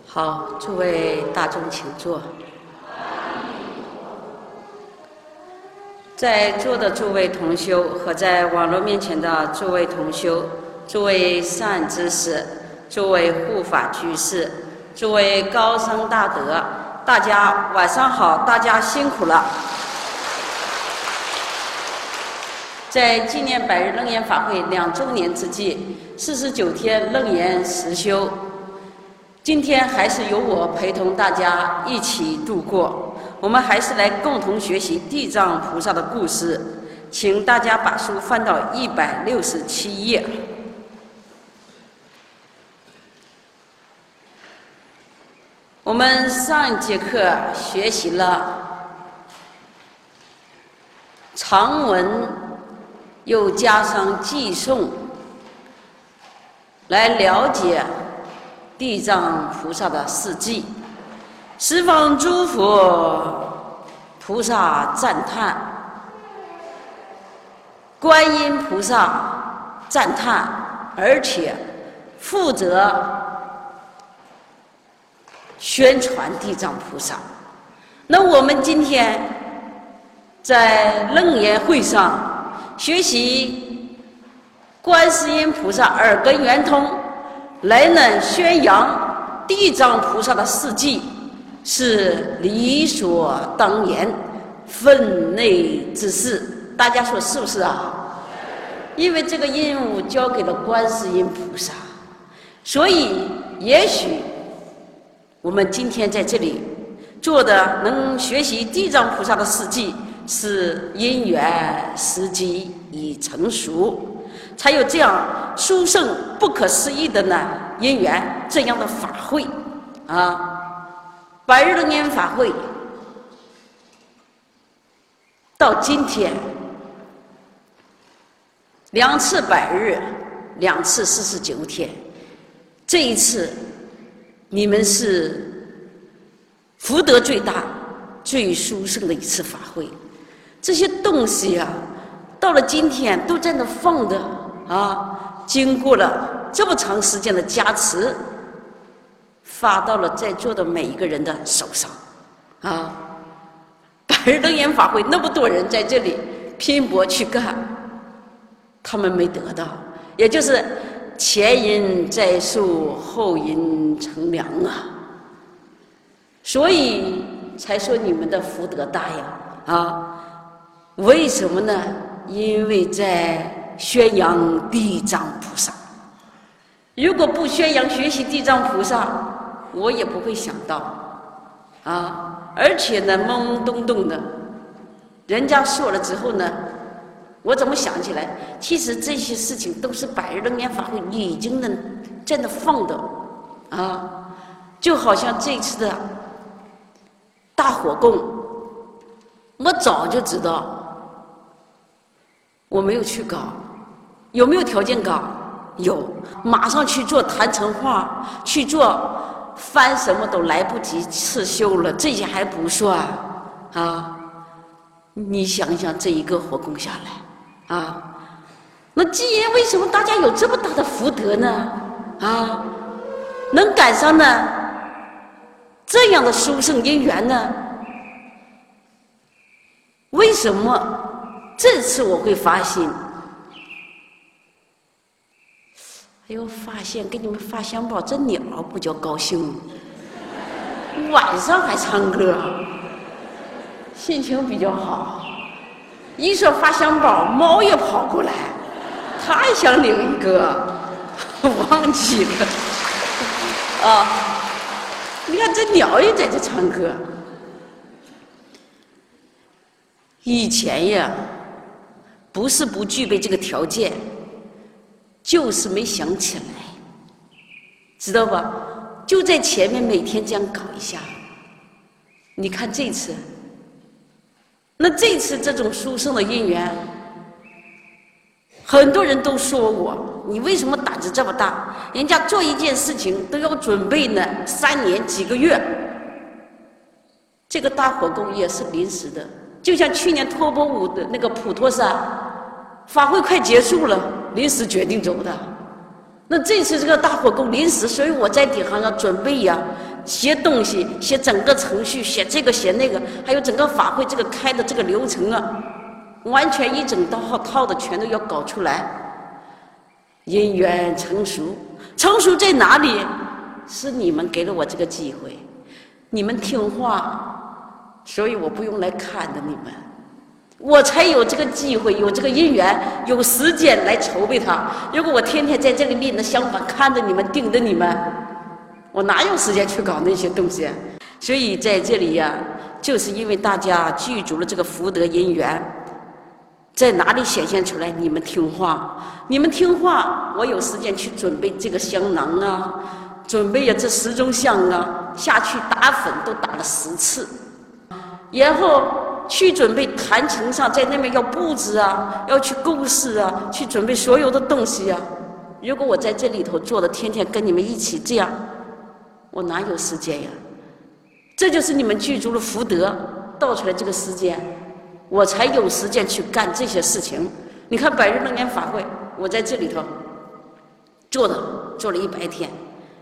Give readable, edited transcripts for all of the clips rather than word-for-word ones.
好，诸位大众请坐。在座的诸位同修和在网络面前的诸位同修，诸位善知识，诸位护法居士，诸位高僧大德，大家晚上好，大家辛苦了。在纪念百日楞严法会2周年之际，49天楞严实修，今天还是由我陪同大家一起度过。我们还是来共同学习地藏菩萨的故事，请大家把书翻到167页。我们上一节课学习了长文，又加上寄颂，来了解地藏菩萨的事迹。十方诸佛菩萨赞叹，观音菩萨赞叹，而且负责宣传地藏菩萨。那我们今天在楞严会上学习观世音菩萨耳根圆通，来呢宣扬地藏菩萨的事迹，是理所当然、分内之事。大家说是不是啊？因为这个任务交给了观世音菩萨，所以也许我们今天在这里做的能学习地藏菩萨的事迹，是因缘时机已成熟，才有这样殊胜不可思议的呢因缘，这样的法会啊。百日楞严法会到今天2次百日，2次49天，这一次你们是福德最大、最殊胜的一次法会。这些东西啊，到了今天都在那放的啊，经过了这么长时间的加持，发到了在座的每一个人的手上啊。百日楞严法会那么多人在这里拼搏去干，他们没得到，也就是前因栽树，后因乘凉啊，所以才说你们的福德大呀啊！为什么呢？因为在宣扬地藏菩萨。如果不宣扬学习地藏菩萨，我也不会想到啊。而且呢，懵懵懂懂的，人家说了之后呢，我怎么想起来？其实这些事情都是百日楞严法会已经能在那放的啊，就好像这次的大火供，我早就知道，我没有去搞，有没有条件搞？有，马上去做坛城画，去做翻什么都来不及刺绣了，这些还不算啊。你想想，这一个火供下来啊，那既然为什么大家有这么大的福德呢？啊，能赶上呢这样的殊胜因缘呢？为什么这次我会发现？哎呦，发现给你们发香包，这鸟不叫高兴，晚上还唱歌，心情比较好。一说发香包，猫也跑过来，它也想领一个，忘记了啊！你看这鸟也在这唱歌。以前呀，不是不具备这个条件，就是没想起来，知道吧？就在前面每天这样搞一下。你看这次，那这次这种殊胜的因缘，很多人都说我，你为什么胆子这么大？人家做一件事情都要准备呢3年几个月。这个大火供也是临时的，就像去年托钵舞的那个普陀山法会快结束了，临时决定走的。那这次这个大火供临时，所以我在顶上要准备呀， 写东西，写整个程序，写这个写那个，还有整个法会这个开的这个流程啊，完全一整套的全都要搞出来。因缘成熟，成熟在哪里？是你们给了我这个机会，你们听话，所以我不用来看着你们，我才有这个机会，有这个因缘，有时间来筹备它。如果我天天在这里拎着香板看着你们，盯着你们，我哪有时间去搞那些东西？所以在这里呀，就是因为大家具足了这个福德因缘，在哪里显现出来？你们听话，你们听话，我有时间去准备这个香囊啊，准备呀这10种香啊，下去打粉都打了10次，然后去准备坛城上，在那边要布置啊，要去构思啊，去准备所有的东西啊。如果我在这里头做的，天天跟你们一起这样，我哪有时间呀？这就是你们具足了福德，倒出来这个时间，我才有时间去干这些事情。你看百日楞严法会，我在这里头做了100天，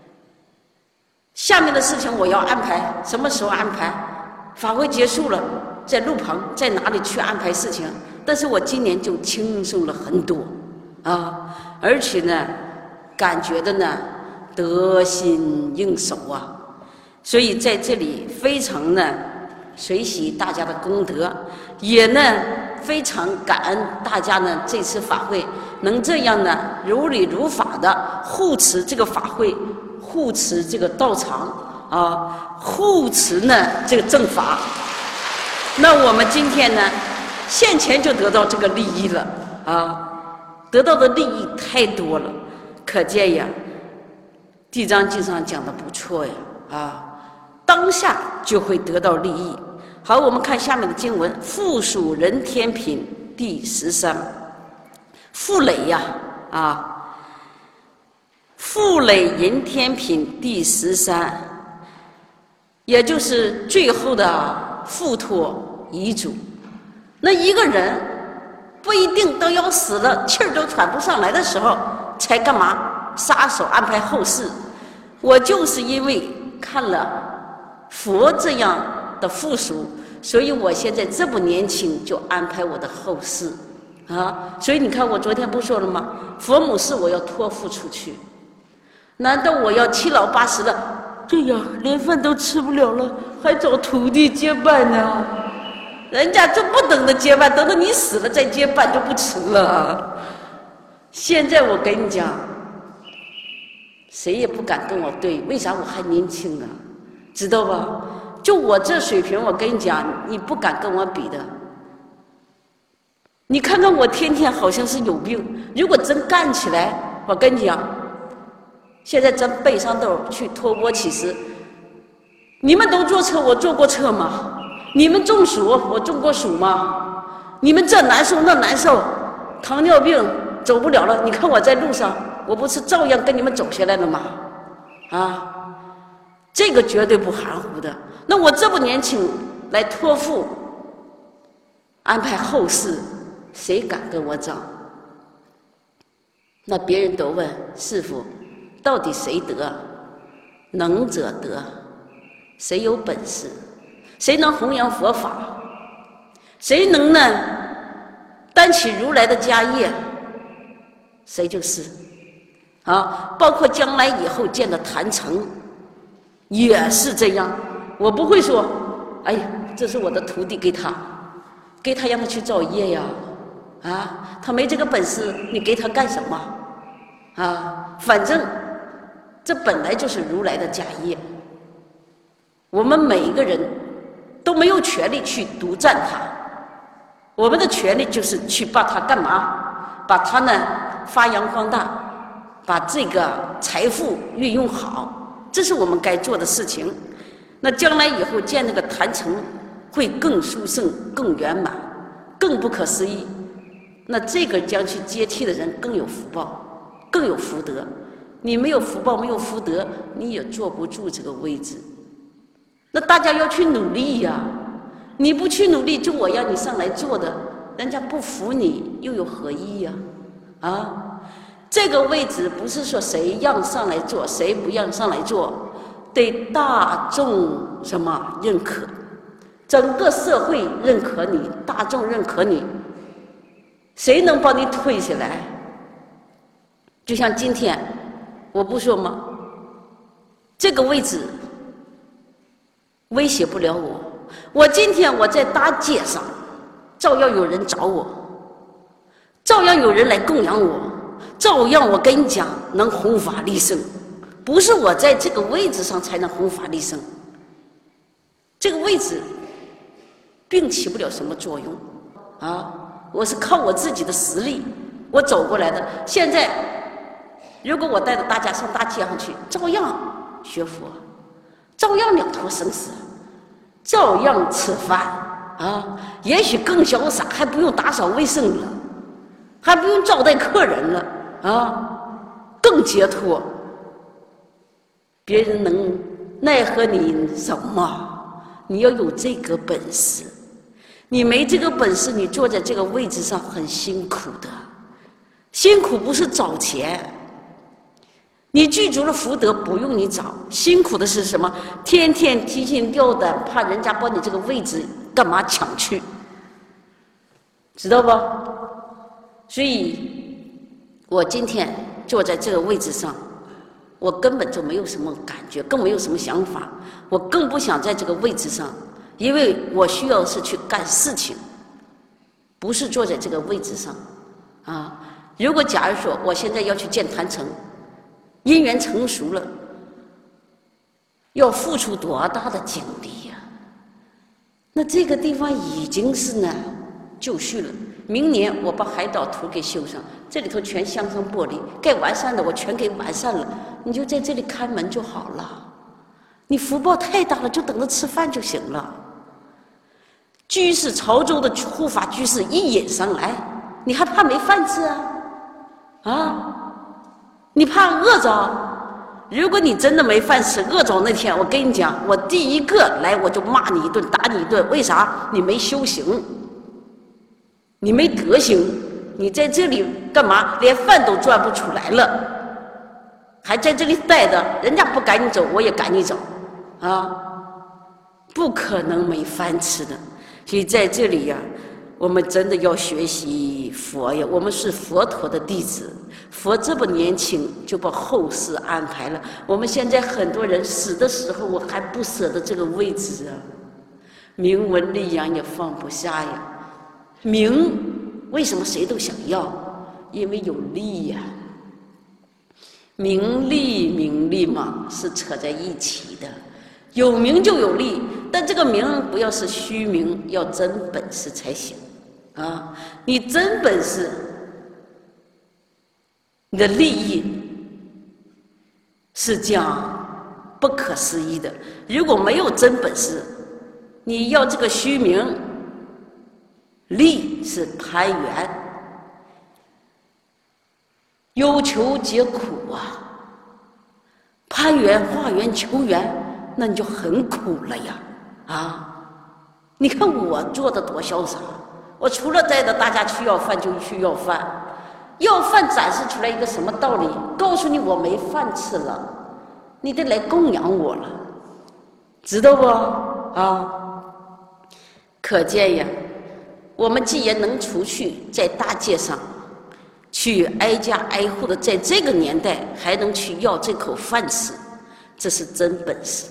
下面的事情我要安排，什么时候安排？法会结束了，在路旁在哪里去安排事情？但是我今年就轻松了很多啊，而且呢，感觉的呢得心应手啊，所以在这里非常呢随喜大家的功德，也呢非常感恩大家呢这次法会能这样呢如理如法的护持这个法会，护持这个道场啊，护持呢这个正法。那我们今天呢现前就得到这个利益了啊，得到的利益太多了，可见呀《地藏经》上讲的不错呀啊，当下就会得到利益。好，我们看下面的经文，附属人天品第13，傅累呀啊，傅累人天品第13，也就是最后的付托遗嘱。那一个人不一定都要死了，气儿都喘不上来的时候才干嘛撒手安排后事。我就是因为看了佛这样的附属，所以我现在这么年轻就安排我的后事啊。所以你看我昨天不说了吗？佛母事我要托付出去，难道我要七老八十的这样连饭都吃不了了，还找徒弟接办呢？人家就不等着接办，等到你死了再接办就不迟了。现在我跟你讲，谁也不敢跟我对，为啥？我还年轻啊，知道吧？就我这水平，我跟你讲，你不敢跟我比的。你看看我天天好像是有病，如果真干起来，我跟你讲，现在咱背上兜去托钵乞食，你们都坐车，我坐过车吗？你们中暑，我中过暑吗？你们这难受那难受，糖尿病走不了了，你看我在路上，我不是照样跟你们走下来了吗？啊，这个绝对不含糊的。那我这么年轻来托付安排后事，谁敢跟我争？那别人都问师父，到底谁得？能者得，谁有本事？谁能弘扬佛法？谁能呢担起如来的家业？谁就是啊！包括将来以后建的坛城，也是这样。我不会说，哎呀，这是我的徒弟，给他让他去造业呀，啊，他没这个本事，你给他干什么？啊，反正这本来就是如来的家业，我们每一个人都没有权利去独占它，我们的权利就是去把它干嘛？把它呢发扬光大，把这个财富运用好，这是我们该做的事情。那将来以后建那个坛城会更殊胜、更圆满、更不可思议。那这个将去接替的人更有福报，更有福德。你没有福报，没有福德，你也坐不住这个位置。那大家要去努力呀！你不去努力，就我让你上来做的，人家不服你，又有何意呀？啊，这个位置不是说谁让上来做，谁不让上来做， 对大众什么认可，整个社会认可你，大众认可你，谁能帮你推下来？就像今天，我不说吗？这个位置威胁不了我。我今天我在大街上，照样有人找我，照样有人来供养我，照样我跟你讲能弘法利生。不是我在这个位置上才能弘法利生，这个位置并起不了什么作用啊！我是靠我自己的实力我走过来的。现在如果我带着大家上大街上去，照样学佛，照样了脱生死，照样吃饭啊！也许更潇洒，还不用打扫卫生了，还不用招待客人了啊，更解脱。别人能奈何你什么？你要有这个本事。你没这个本事，你坐在这个位置上很辛苦的。辛苦不是找钱，你具足了福德不用你找，辛苦的是什么？天天提心吊胆，怕人家把你这个位置干嘛抢去，知道吧？所以我今天坐在这个位置上，我根本就没有什么感觉，更没有什么想法，我更不想在这个位置上，因为我需要是去干事情，不是坐在这个位置上啊。如果假如说我现在要去见坛城，因缘成熟了，要付出多大的精力呀？那这个地方已经是呢就绪了。明年我把海岛图给修上，这里头全镶上玻璃，该完善的我全给完善了，你就在这里看门就好了。你福报太大了，就等着吃饭就行了。居士潮州的护法居士一引上来，你还怕没饭吃啊？啊？你怕饿着？如果你真的没饭吃，饿着那天，我跟你讲，我第一个来我就骂你一顿，打你一顿。为啥？你没修行，你没德行，你在这里干嘛？连饭都赚不出来了，还在这里待着，人家不赶你走，我也赶你走，啊，不可能没饭吃的。所以在这里呀，我们真的要学习佛呀，我们是佛陀的弟子。佛这么年轻就把后事安排了，我们现在很多人死的时候，我还不舍得这个位置啊，名闻利养也放不下呀。名为什么谁都想要？因为有利呀。名利嘛是扯在一起的，有名就有利，但这个名不要是虚名，要真本事才行啊！你真本事，你的利益是讲不可思议的。如果没有真本事，你要这个虚名，利是攀缘，有求皆苦啊！攀缘、化缘、求缘，那你就很苦了呀！啊，你看我做的多潇洒，我除了带着大家去要饭，就去要饭。要饭展示出来一个什么道理？告诉你我没饭吃了，你得来供养我了，知道不？啊，可见呀，我们既然能出去在大街上去挨家挨户的，在这个年代还能去要这口饭吃，这是真本事。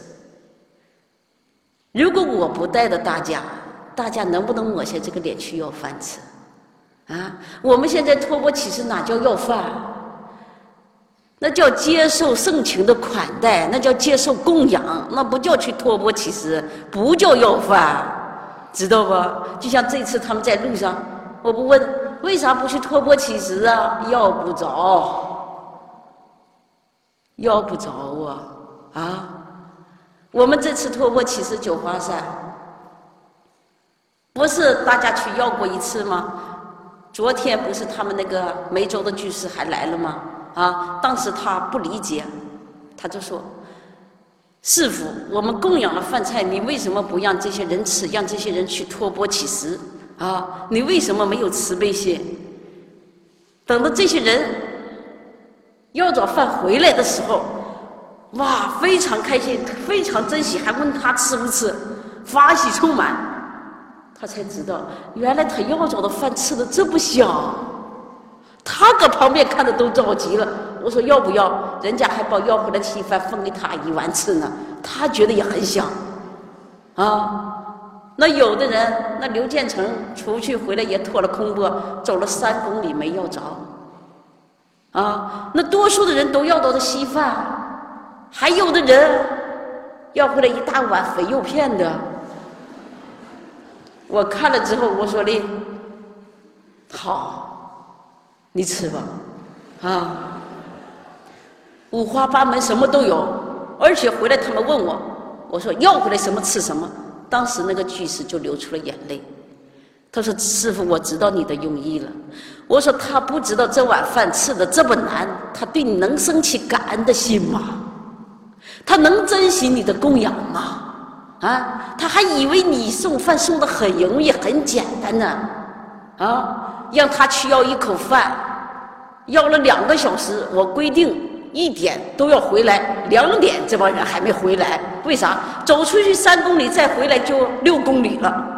如果我不带着大家，大家能不能抹下这个脸去要饭吃？啊，我们现在托钵乞食哪叫要饭？那叫接受盛情的款待，那叫接受供养，那不叫去托钵乞食，不叫要饭，知道吧？就像这次他们在路上，我不问为啥不去托钵乞食啊？要不着，要不着啊！啊，我们这次托钵乞食九华山，不是大家去要过一次吗？昨天不是他们那个梅州的居士还来了吗？啊，当时他不理解，他就说：“师父，我们供养了饭菜，你为什么不让这些人吃，让这些人去托钵乞食？啊，你为什么没有慈悲心？等到这些人要找饭回来的时候， 哇，非常开心，非常珍惜，还问他吃不吃，法喜充满。他才知道，原来他要着的饭吃的这么香。他搁旁边看着都着急了。我说要不要？人家还把要回来的稀饭分给他1碗吃呢。他觉得也很香，啊。那有的人，那刘建成出去回来也拖了空钵，走了3公里没要着，啊。那多数的人都要到的稀饭，还有的人要回来1大碗肥肉片的。我看了之后，我说的，好，你吃吧，啊。五花八门，什么都有，而且回来他们问我，我说要回来什么吃什么。当时那个居士就流出了眼泪，他说：“师父，我知道你的用意了。”我说：“他不知道这碗饭吃的这么难，他对你能生起感恩的心吗？他能珍惜你的供养吗？啊，他还以为你送饭送的很容易很简单呢，啊，让他去要1口饭，要了2个小时，我规定1点都要回来，2点这帮人还没回来，为啥？走出去3公里再回来就6公里了，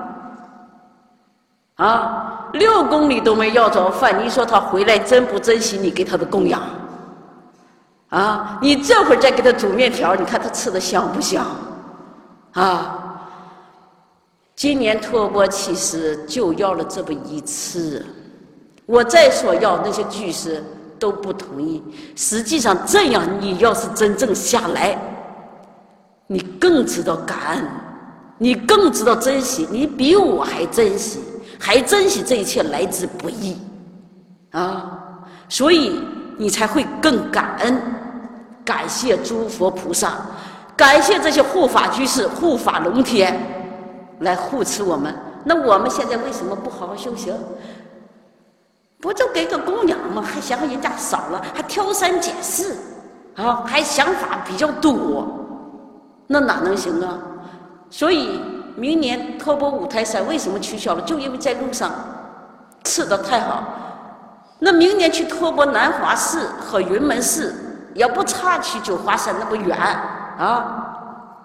啊，6公里都没要着饭，你说他回来真不珍惜你给他的供养？啊，你这会儿再给他煮面条，你看他吃的香不香？啊，今年托钵其实就要了这么1次，我再说要那些居士都不同意。实际上这样，你要是真正下来，你更知道感恩，你更知道珍惜，你比我还珍惜，还珍惜这一切来之不易，啊，所以你才会更感恩，感谢诸佛菩萨，感谢这些护法居士、护法龙天来护持我们。那我们现在为什么不好好修行？不就给个供养吗？还嫌人家少了，还挑三拣四，啊，还想法比较多，那哪能行啊？所以明年托钵五台山为什么取消了？就因为在路上吃得太好。那明年去托钵南华寺和云门寺，也不差去九华山那么远啊。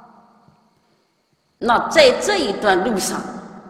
那在这一段路上，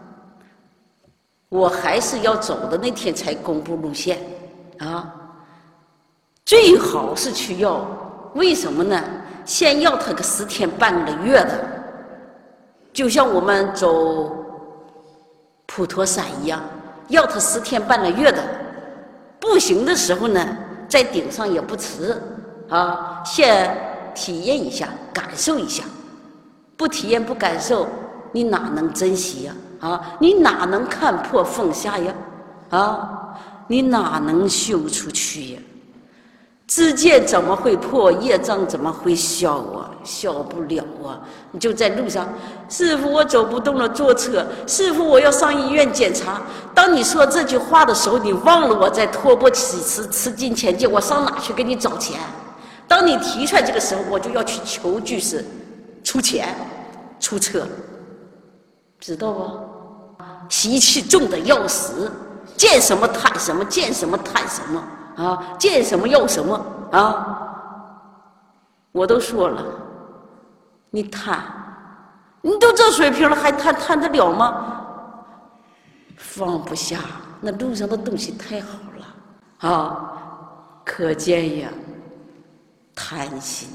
我还是要走的那天才公布路线啊，最好是去要，为什么呢？先要他个10天半个月的，就像我们走普陀山一样，要他10天半个月的。不行的时候呢，在顶上也不迟啊，先体验一下，感受一下。不体验不感受，你哪能珍惜呀？啊，你哪能看破放下呀？啊，你哪能修出去呀？知见怎么会破？业障怎么会消啊？消不了啊！你就在路上，师父，我走不动了，坐车。师父，我要上医院检查。当你说这句话的时候，你忘了我在托钵乞食，吃金钱戒，我上哪去给你找钱？当你提出来这个时候，我就要去求居士出钱出车，知道不？习气重的要死，见什么贪什么，见什么贪什么啊，见什么要什么啊！我都说了，你贪，你都这水平了，还贪得了吗？放不下，那路上的东西太好了啊！可见呀，贪心。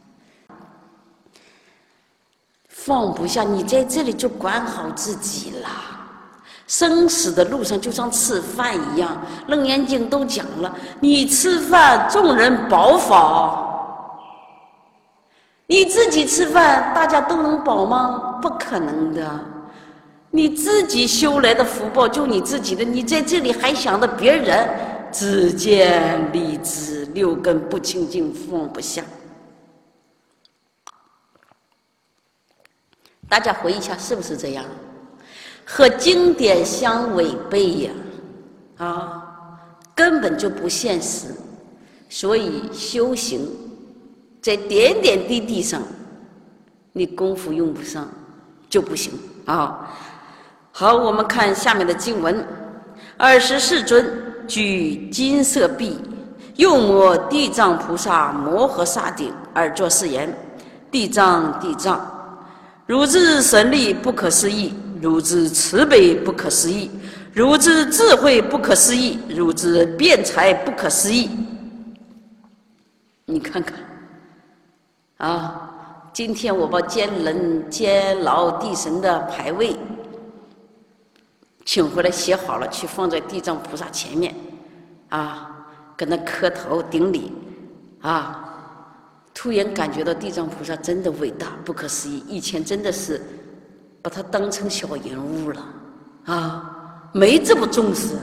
放不下，你在这里就管好自己了。生死的路上就像吃饭一样，楞严经都讲了，你吃饭众人饱饱，你自己吃饭大家都能饱吗？不可能的。你自己修来的福报就你自己的，你在这里还想着别人，自见利知，六根不清净，放不下。大家回忆一下，是不是这样？和经典相违背呀，啊，根本就不现实。所以修行在点点滴滴上，你功夫用不上就不行啊。好，我们看下面的经文：24尊举金色臂， 又摩地藏菩萨摩诃萨顶而作是言：地藏地藏，汝之神力不可思议，汝之慈悲不可思议，汝之智慧不可思议，汝之辩才不可思议。你看看啊，今天我把监牢地神的牌位请回来写好了，去放在地藏菩萨前面啊，跟他磕头顶礼啊，突然感觉到地藏菩萨真的伟大不可思议。以前真的是把他当成小人物了啊，没这么重视。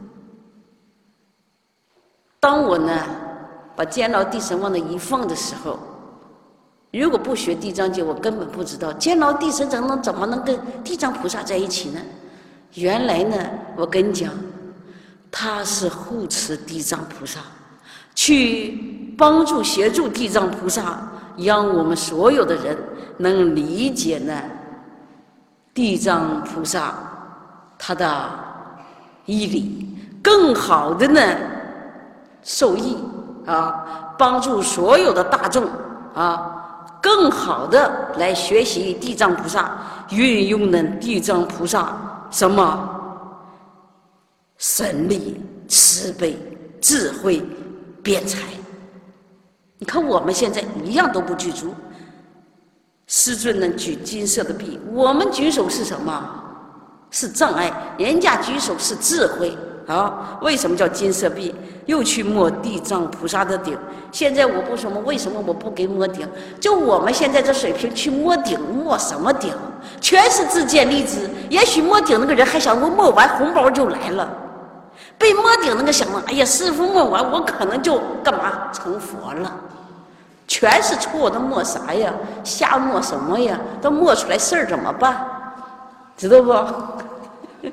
当我呢把监牢地神往那一放的时候，如果不学地藏经，我根本不知道监牢地神怎么能跟地藏菩萨在一起呢？原来呢，我跟你讲，他是护持地藏菩萨，去帮助协助地藏菩萨，让我们所有的人能理解呢地藏菩萨他的义理，更好的呢受益啊，帮助所有的大众啊，更好的来学习地藏菩萨，运用呢地藏菩萨什么神力、慈悲、智慧、辩才。你看我们现在一样都不具足。师尊呢举金色的臂，我们举手是什么？是障碍，人家举手是智慧啊。为什么叫金色臂？又去摸地藏菩萨的顶。现在我不说嘛，为什么我不给摸顶？就我们现在这水平去摸顶，摸什么顶？全是自见利知。也许摸顶那个人还想我摸完红包就来了，被摸顶那个想了，哎呀，师父摸完我可能就干嘛成佛了。全是错的，摸啥呀？瞎摸什么呀？都摸出来事儿怎么办？知道不？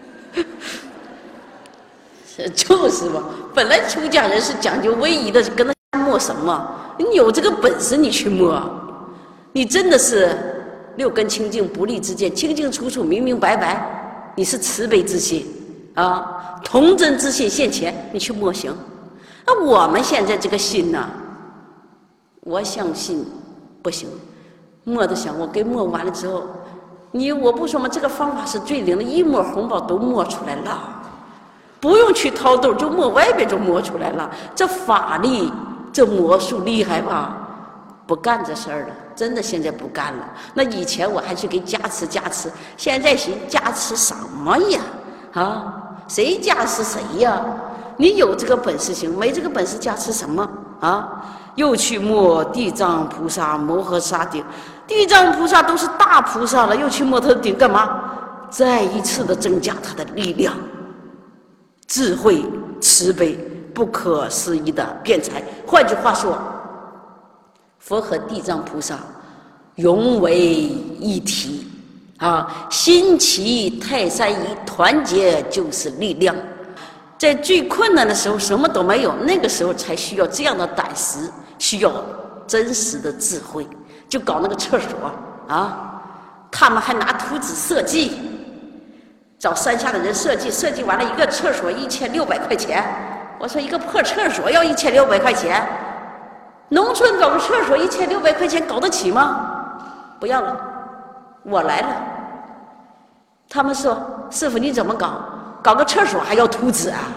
就是吧。本来出家人是讲究唯一的，跟他摸什么？你有这个本事，你去摸。你真的是六根清净，不立之见，清清楚楚，明明白白。你是慈悲之心啊，童真之心现前，你去摸行。那我们现在这个心呢？我相信不行，摸的想我给摸完了之后，我不说吗？这个方法是最灵的，一摸红包都摸出来了，不用去掏兜，就摸外边就摸出来了。这法力，这魔术厉害吧？不干这事儿了，真的现在不干了。那以前我还去给加持，现在行加持什么呀？啊，谁加持谁呀？你有这个本事行，没这个本事加持什么啊？又去摸地藏菩萨摩诃萨顶，地藏菩萨都是大菩萨了，又去摸他的顶干嘛？再一次的增加他的力量、智慧、慈悲、不可思议的辩才。换句话说，佛和地藏菩萨融为一体啊，心齐泰山移，团结就是力量。在最困难的时候什么都没有，那个时候才需要这样的胆识，需要真实的智慧。就搞那个厕所啊，他们还拿图纸设计，找山下的人设计完了一个厕所1600块钱。我说一个破厕所要1600块钱，农村搞个厕所1600块钱搞得起吗？不要了，我来了。他们说师父你怎么搞？搞个厕所还要图纸啊？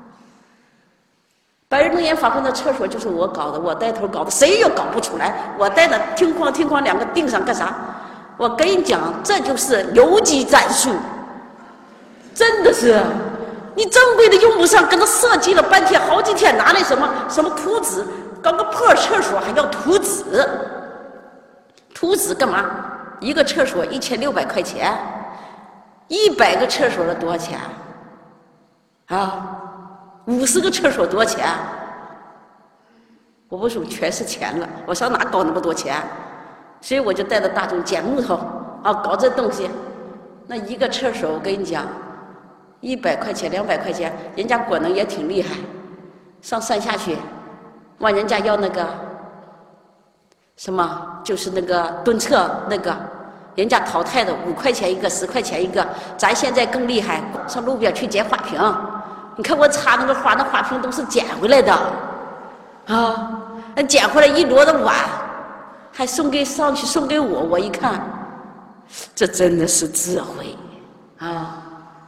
白日楞严法会的厕所就是我搞的，我带头搞的，谁也搞不出来。我带的听哐两个钉上干啥？我跟你讲，这就是游击战术，真的是，你正规的用不上，跟他设计了半天，好几天，拿来什么图纸，搞个破厕所还要图纸，图纸干嘛？一个厕所1600块钱，100个厕所的多少钱？啊，50个厕所多少钱？我不说全是钱了，我上哪搞那么多钱？所以我就带着大众捡木头啊，搞这东西。那一个厕所我跟你讲，100块钱、200块钱，人家果能也挺厉害。上山下去，问人家要那个什么，就是那个蹲厕那个，人家淘汰的5块钱一个、10块钱一个。咱现在更厉害，上路边去捡花瓶。你看我插那个花，那花瓶都是捡回来的， 啊，捡回来一摞的碗，还送给上去送给我，我一看，这真的是智慧啊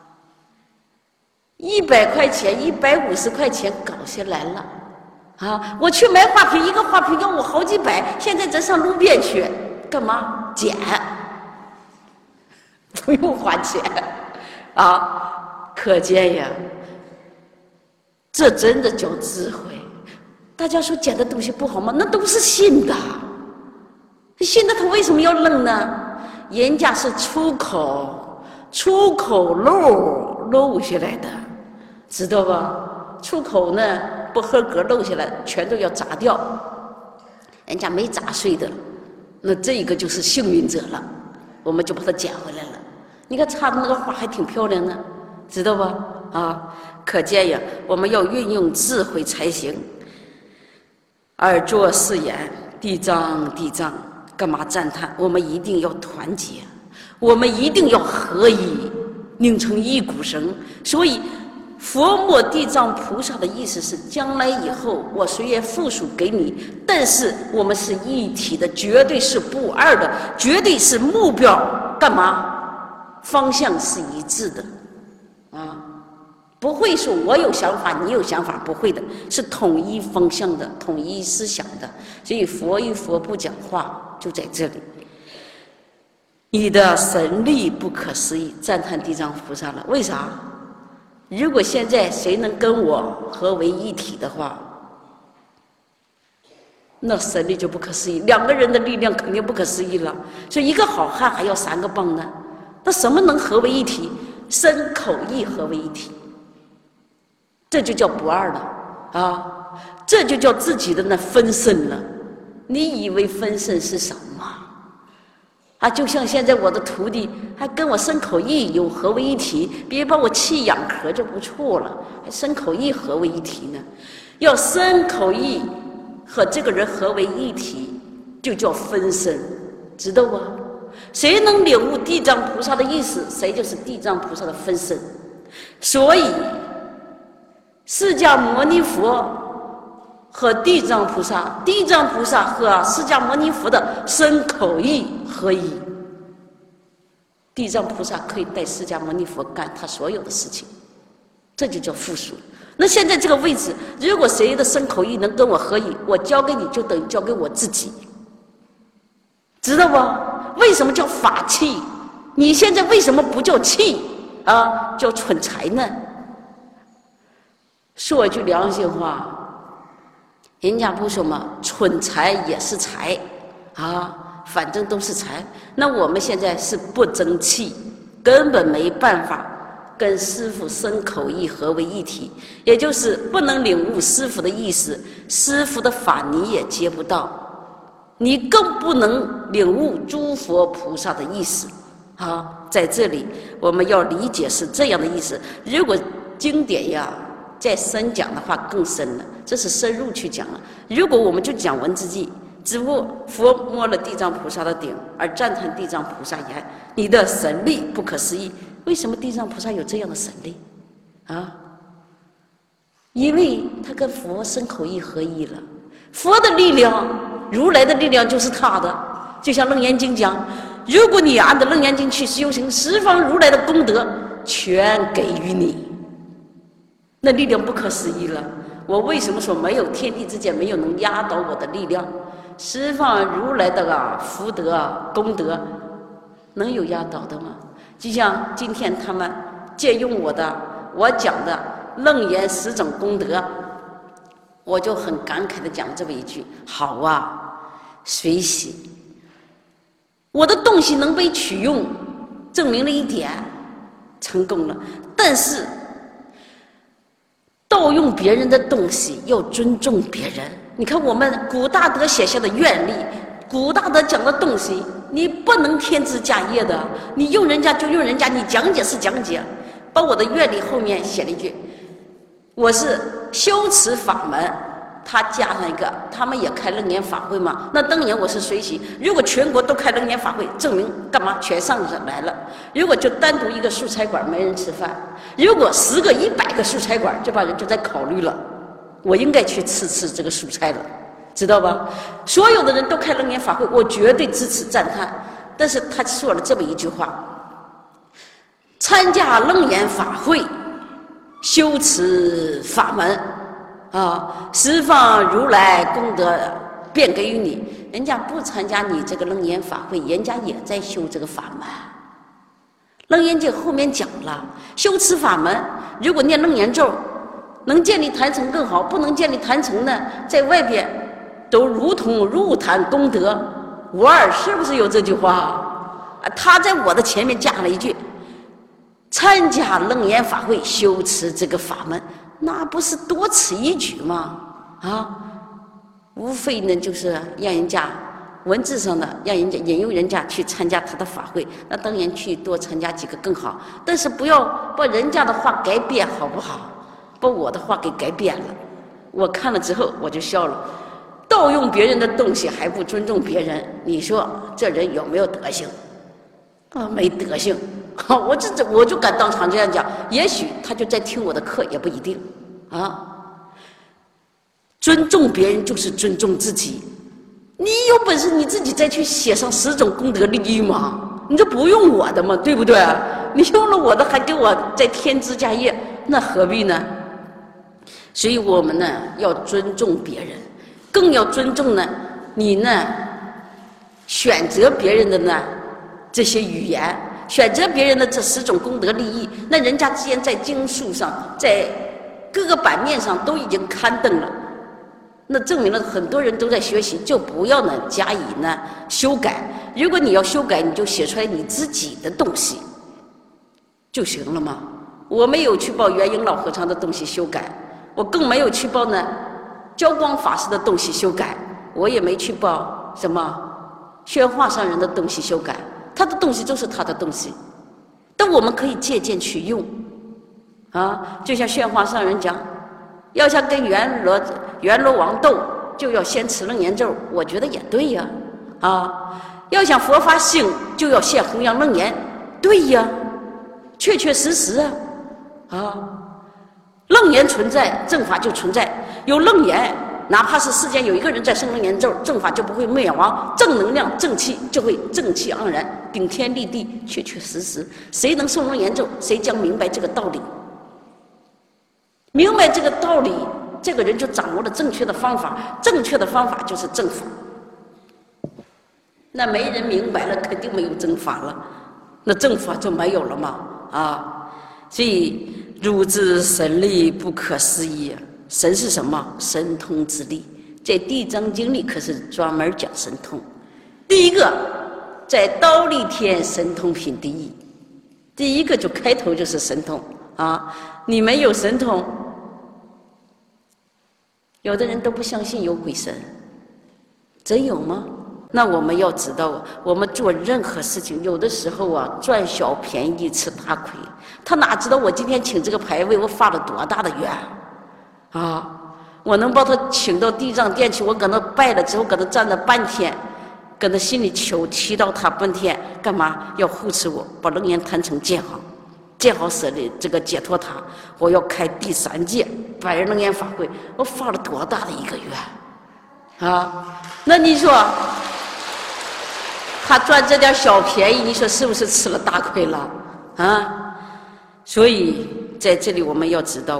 ！100块钱、150块钱搞下来了啊！我去买花瓶，一个花瓶要我好几百，现在咱上路边去干嘛？捡，不用花钱啊！可见呀，这真的叫智慧。大家说捡的东西不好吗？那都是新的，新的他为什么要扔呢？人家是出口漏下来的，知道吧？出口呢不合格漏下来，全都要砸掉，人家没砸碎的，那这个就是幸运者了，我们就把它捡回来了。你看插的那个花还挺漂亮呢，知道吧？啊，可见呀，我们要运用智慧才行。耳作是言，地藏，干嘛赞叹？我们一定要团结，我们一定要合一，拧成一股绳。所以佛摩地藏菩萨的意思是，将来以后我虽然附属给你，但是我们是一体的，绝对是不二的，绝对是目标干嘛？方向是一致的啊，不会说我有想法你有想法，不会的，是统一方向的，统一思想的。所以佛与佛不讲话，就在这里。你的神力不可思议，赞叹地藏菩萨了。为啥？如果现在谁能跟我合为一体的话，那神力就不可思议。2个人的力量肯定不可思议了。所以一个好汉还要3个棒呢。那什么能合为一体？身口意合为一体，这就叫不二了啊！这就叫自己的那分身了。你以为分身是什么啊？就像现在我的徒弟还跟我身口意有合为一体，别把我气养壳就不错了，还身口意合为一体呢。要身口意和这个人合为一体，就叫分身，知道吧？谁能领悟地藏菩萨的意思，谁就是地藏菩萨的分身。所以释迦牟尼佛和地藏菩萨，地藏菩萨和释迦牟尼佛的身口意合一。地藏菩萨可以带释迦牟尼佛干他所有的事情，这就叫附属。那现在这个位置，如果谁的身口意能跟我合一，我交给你就等于交给我自己，知道不？为什么叫法器？你现在为什么不叫器啊？叫蠢材呢？说句良心话，人家不说嘛，蠢材也是财啊，反正都是财。那我们现在是不争气，根本没办法跟师父身口意合为一体，也就是不能领悟师父的意思，师父的法你也接不到，你更不能领悟诸佛菩萨的意思啊！在这里我们要理解是这样的意思。如果经典呀再深讲的话更深了，这是深入去讲了。如果我们就讲文字记，只不过佛摸了地藏菩萨的顶，而赞叹地藏菩萨言：你的神力不可思议。为什么地藏菩萨有这样的神力啊？因为他跟佛身口意合一了。佛的力量，如来的力量就是他的。就像楞严经讲，如果你按照楞严经去修行，十方如来的功德全给予你，那力量不可思议了。我为什么说没有天地之间没有能压倒我的力量？十方如来的福德功德能有压倒的吗？就像今天他们借用我讲的楞严10种功德，我就很感慨的讲这么一句：好啊，随喜。我的东西能被取用，证明了一点，成功了。但是盗用别人的东西要尊重别人。你看我们古大德写下的愿力，古大德讲的东西，你不能添枝加叶的，你用人家就用人家，你讲解是讲解。把我的愿力后面写了一句：我是修持法门，他加上一个，他们也开楞严法会嘛，那当年我是随喜。如果全国都开楞严法会，证明干嘛？全上来了。如果就单独一个素菜馆没人吃饭，如果10个100个素菜馆，这帮人就在考虑了我应该去吃这个蔬菜了，知道吧？所有的人都开楞严法会，我绝对支持赞叹。但是他说了这么一句话：参加楞严法会，修持法门，十方如来功德便给予你。人家不参加你这个楞严法会，人家也在修这个法门。楞严经后面讲了，修持法门，如果念楞严咒，能建立坛城更好，不能建立坛城呢，在外边都如同入坛功德无二，是不是有这句话？他在我的前面加了一句：参加楞严法会，修持这个法门，那不是多此一举吗？无非呢就是让人家文字上的，让人家引诱人家去参加他的法会，那当然去多参加几个更好，但是不要把人家的话改变，好不好？把我的话给改变了。我看了之后我就笑了，盗用别人的东西还不尊重别人，你说这人有没有德行？没德行。我就敢当场这样讲，也许他就在听我的课，也不一定尊重别人就是尊重自己。你有本事你自己再去写上10种功德利益嘛，你这不用我的嘛，对不对？你用了我的还给我再添枝加叶，那何必呢？所以我们呢要尊重别人，更要尊重呢你呢选择别人的呢这些语言，选择别人的这10种功德利益，那人家既然在经书上，在各个版面上都已经刊登了，那证明了很多人都在学习，就不要呢加以呢修改。如果你要修改，你就写出来你自己的东西就行了嘛。我没有去报元婴老和尚的东西修改，我更没有去报呢教光法师的东西修改，我也没去报什么宣化上人的东西修改，他的东西就是他的东西，但我们可以借鉴去用就像宣化上人讲，要想跟阎罗王斗，就要先持楞严咒，我觉得也对呀。要想佛法兴，就要先弘扬楞严，对呀，确确实实楞严存在，正法就存在。有楞严，哪怕是世间有一个人在诵楞严咒，正法就不会灭亡，正能量正气就会正气盎然，顶天立地，确确实实。谁能诵楞严咒，谁将明白这个道理。明白这个道理，这个人就掌握了正确的方法，正确的方法就是正法。那没人明白了，肯定没有正法了，那正法就没有了嘛所以汝之神力不可思议神是什么？神通之力。在《地藏经》里可是专门讲神通。第一个，在忉利天神通品第一，第一个就开头就是神通你没有神通，有的人都不相信有鬼神，真有吗？那我们要知道，我们做任何事情，有的时候赚小便宜吃大亏。他哪知道我今天请这个牌为我发了多大的愿我能把他请到地藏殿去，我搁那拜了之后，搁那站了半天，搁那心里祈祷他半天，干嘛要护持我，把楞严坛城建好，建好舍利这个解脱塔，我要开第3届百人楞严法会，我发了多大的一个愿那你说他赚这点小便宜，你说是不是吃了大亏了所以在这里我们要知道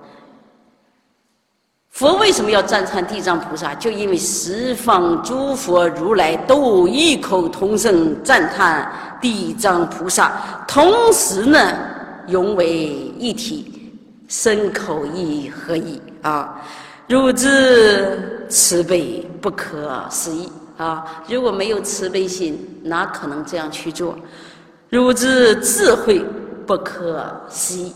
佛为什么要赞叹地藏菩萨？就因为十方诸佛如来都异口同声赞叹地藏菩萨，同时呢融为一体，身口意合一汝之慈悲不可思议如果没有慈悲心，哪可能这样去做？汝之智慧不可思议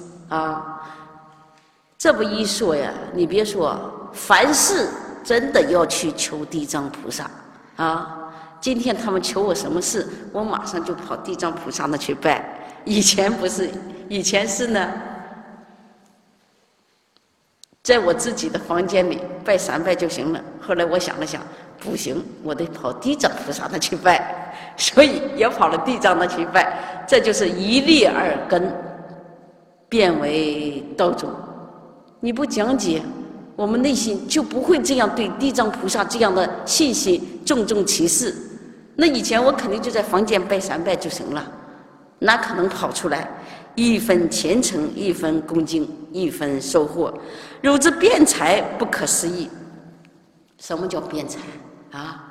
这么一说呀，你别说，凡事真的要去求地藏菩萨今天他们求我什么事，我马上就跑地藏菩萨那去拜。以前不是，以前是呢，在我自己的房间里拜3拜就行了。后来我想了想，不行，我得跑地藏菩萨那去拜，所以也跑了地藏那去拜。这就是一粒耳根变为道种。你不讲解， 我们内心就不会这样对地藏菩萨这样的信心重重其事。那以前我肯定就在房间拜三拜就行了，哪可能跑出来一分虔诚，一分恭敬，一分收获，如之辩才，不可思议。什么叫辩才啊？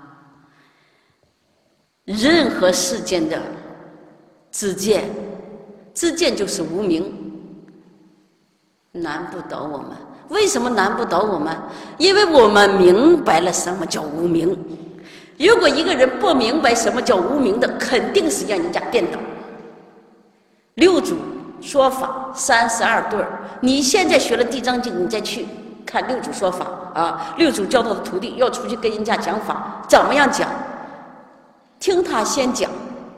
任何世间的知见，知见就是无明，难不倒我们。为什么难不倒我们？因为我们明白了什么叫无明。如果一个人不明白什么叫无明的，肯定是让人家颠倒。六祖说法32对，你现在学了地藏经，你再去看六祖说法啊，六祖教他的徒弟要出去跟人家讲法，怎么样讲？听他先讲，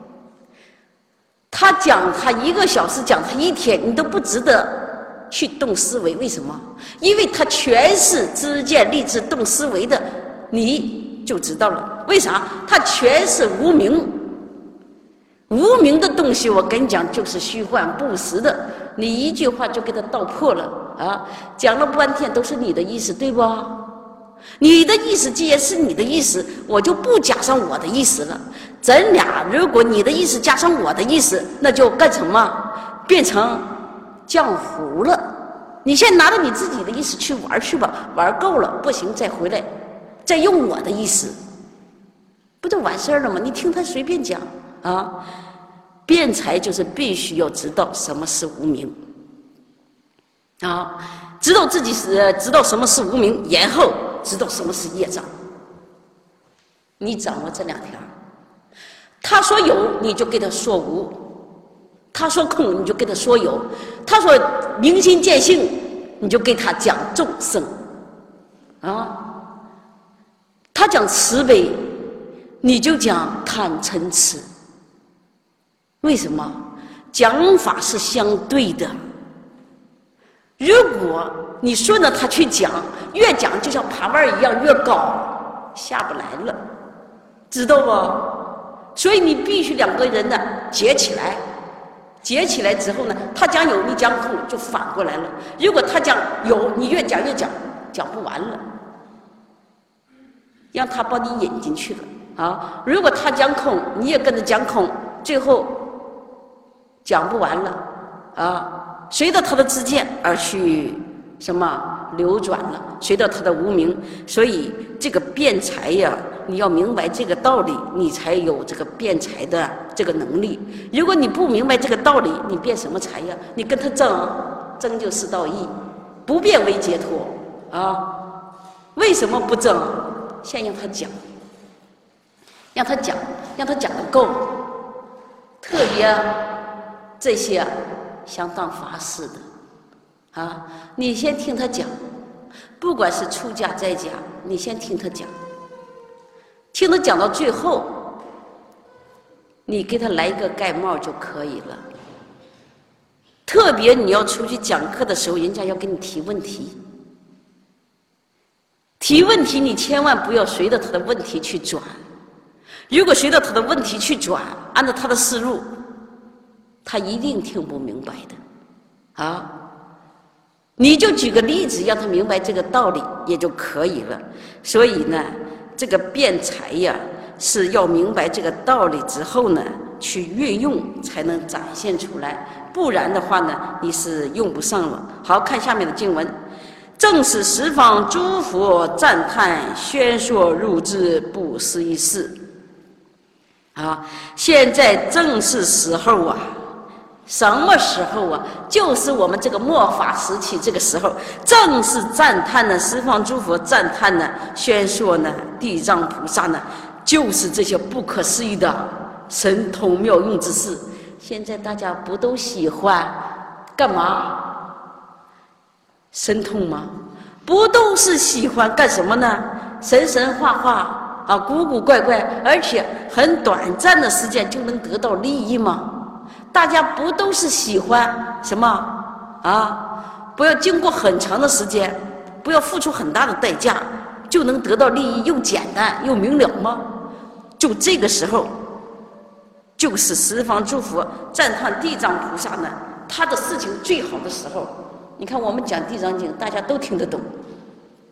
他讲他1个小时，讲他1天，你都不值得去动思维。为什么？因为他全是知见立志动思维的，你就知道了。为啥？他全是无明。无明的东西，我跟你讲，就是虚幻不实的。你一句话就给他道破了啊！讲了半天都是你的意思，对吧？你的意思既然是你的意思，我就不加上我的意思了。咱俩如果你的意思加上我的意思，那就干什么？变成浆糊了。你先拿着你自己的意思去玩去吧，玩够了不行再回来，再用我的意思，不就完事儿了吗？你听他随便讲啊。辩才就是必须要知道什么是无明啊，知道自己是知道什么是无明，然后知道什么是业障。你掌握这2条，他说有你就给他说无，他说空你就给他说有，他说明心见性你就给他讲众生啊，他讲慈悲你就讲贪嗔痴。为什么？讲法是相对的。如果你顺着他去讲，越讲就像爬弯一样越高，下不来了，知道不？所以你必须2个人呢结起来，结起来之后呢，他讲有你讲空就反过来了。如果他讲有，你越讲越讲不完了，让他把你引进去了啊！如果他讲空，你也跟着讲空，最后讲不完了啊！随着他的知见而去什么流转了，随着他的无明。所以这个辩才呀，你要明白这个道理，你才有这个辩才的这个能力。如果你不明白这个道理，你辩什么才呀？你跟他争就是道义，不辩为解脱啊！为什么不争？先让他讲，让他讲个够。特别这些想当法师的啊，你先听他讲，不管是出家在家，你先听他讲，听他讲到最后，你给他来一个盖帽就可以了。特别你要出去讲课的时候，人家要给你提问题，提问题你千万不要随着他的问题去转。如果随着他的问题去转，按照他的思路，他一定听不明白的啊！你就举个例子让他明白这个道理也就可以了。所以呢，这个辩才呀，是要明白这个道理之后呢，去运用才能展现出来，不然的话呢，你是用不上了。好，看下面的经文：正是十方诸佛赞叹，宣说入智不思议事。啊，现在正是时候啊！什么时候啊？就是我们这个末法时期，这个时候正是赞叹呢，十方诸佛赞叹呢，宣说呢，地藏菩萨呢，就是这些不可思议的神通妙用之事。现在大家不都喜欢干嘛？神通吗？不都是喜欢干什么呢？神神化化啊，古古怪怪，而且很短暂的时间就能得到利益吗？大家不都是喜欢什么啊？不要经过很长的时间，不要付出很大的代价，就能得到利益，又简单又明了吗？就这个时候，就是十方诸佛赞叹地藏菩萨呢，他的事情最好的时候。你看我们讲地藏经，大家都听得懂，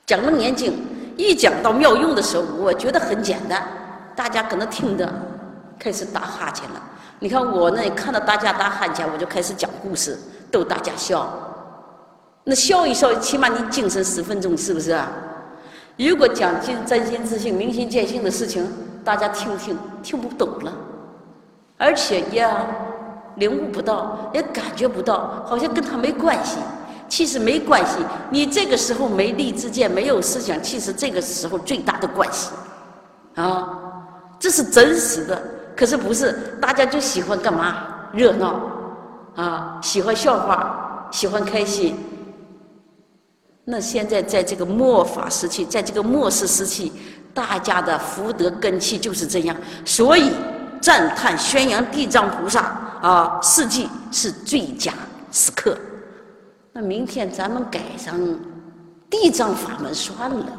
讲楞严经，一讲到妙用的时候，我觉得很简单，大家可能听着开始打哈欠了。你看我呢，看到大家打哈欠，我就开始讲故事，逗大家笑。那笑一笑，起码你精神10分钟，是不是啊？如果讲真心自性、明心见性的事情，大家听不懂了，而且也领悟不到，也感觉不到，好像跟他没关系。其实没关系，你这个时候没立志见，没有思想，其实这个时候最大的关系啊，这是真实的。可是不是大家就喜欢干嘛？热闹啊，喜欢笑话，喜欢开心。那现在在这个末法时期，在这个末世时期，大家的福德根器就是这样，所以赞叹宣扬地藏菩萨啊事迹是最佳时刻。那明天咱们改上地藏法门算了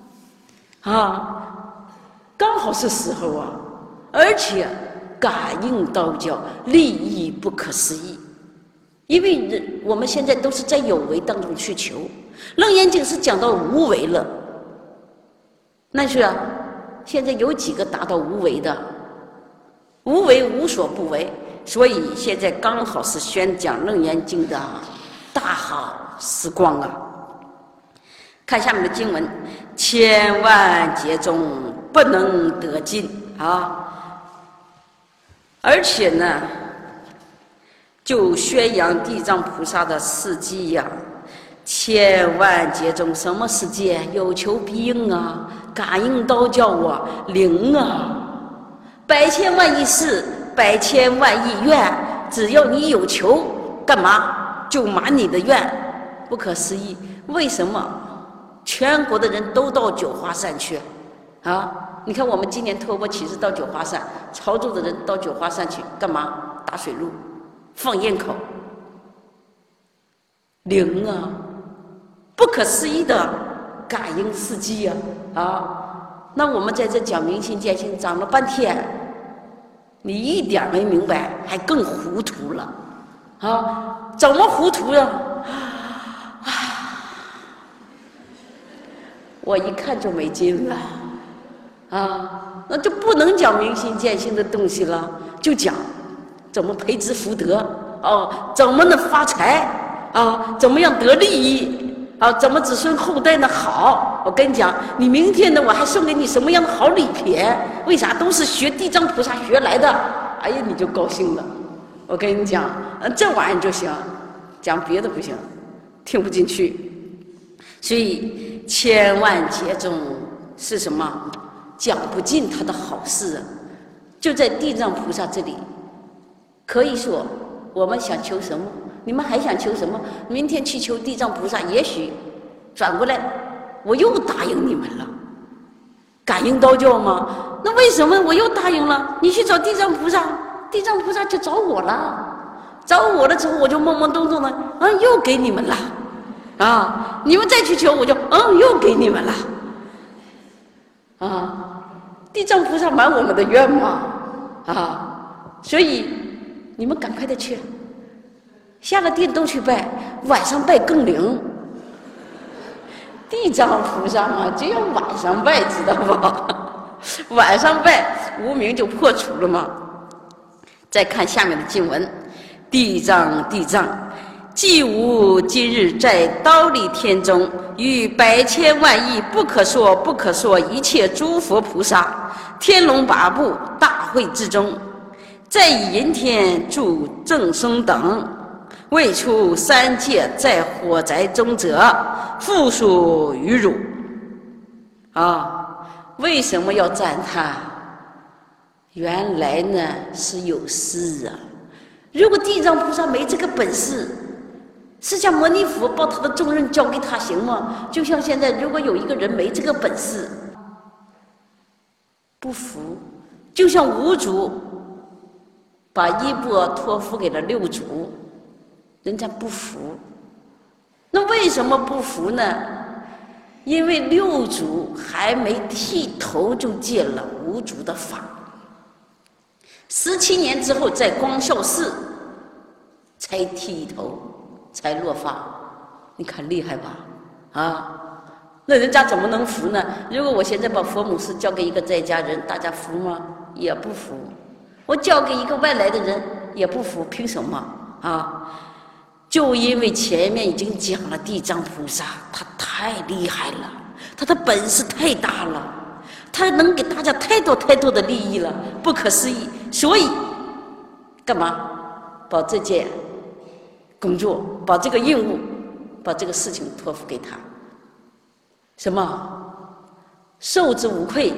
啊，刚好是时候啊，而且感应道教利益不可思议，因为我们现在都是在有为当中去求。楞严经是讲到无为了，那是啊，现在有几个达到无为的？无为无所不为，所以现在刚好是宣讲楞严经的大好时光啊！看下面的经文，千万劫中不能得尽啊！而且呢，就宣扬地藏菩萨的事迹呀。千万劫中，什么世界？有求必应啊，感应道教啊，灵啊，百千万亿事，百千万亿愿，只要你有求，干嘛就满你的愿，不可思议。为什么全国的人都到九华山去啊？你看我们今年托钵启示到九华山，潮州的人到九华山去干嘛？打水路，放烟口，灵啊！不可思议的感应事迹呀！那我们在这讲明心见性，讲了半天，你一点没明白，还更糊涂了啊！怎么糊涂呀？我一看就没劲了啊！那就不能讲明心见性的东西了，就讲怎么培植福德哦，怎么能发财啊？怎么样得利益？啊，怎么子孙后代呢？好，我跟你讲，你明天呢，我还送给你什么样的好礼品？为啥？都是学地藏菩萨学来的。哎呀，你就高兴了。我跟你讲，这玩意儿就行，讲别的不行，听不进去。所以千万劫中是什么？讲不尽他的好事啊！就在地藏菩萨这里，可以说我们想求什么？你们还想求什么？明天去求地藏菩萨，也许转过来我又答应你们了。感应道教吗？那为什么我又答应了？你去找地藏菩萨，地藏菩萨就找我了。找我了之后，我就懵懵懂懂的，又给你们了。啊，你们再去求，我就又给你们了。啊，地藏菩萨满我们的愿嘛。所以你们赶快的去。下了殿都去拜，晚上拜更灵。地藏菩萨嘛，就要晚上拜，知道不？晚上拜，无明就破除了嘛。再看下面的经文：地藏，地藏，即无今日在忉利天中，与百千万亿不可说不可说一切诸佛菩萨、天龙八部大会之中，在以阴天住众生等。未出三界，在火灾中者，复属于汝。为什么要赞叹？原来呢是有事啊！如果地藏菩萨没这个本事，释迦牟尼佛把他的重任交给他行吗？就像现在，如果有一个人没这个本事，不服，就像五祖把衣钵托付给了六祖。人家不服，那为什么不服呢？因为六祖还没剃头就戒了五祖的法，17年之后在光孝寺才剃头，才落发。你看厉害吧？ 那人家怎么能服呢？如果我现在把佛母寺交给一个在家人，大家服吗？也不服。我交给一个外来的人也不服，凭什么啊？就因为前面已经讲了地藏菩萨，他太厉害了，他的本事太大了，他能给大家太多太多的利益了，不可思议。所以干嘛把这件工作，把这个任务，把这个事情托付给他？什么受之无愧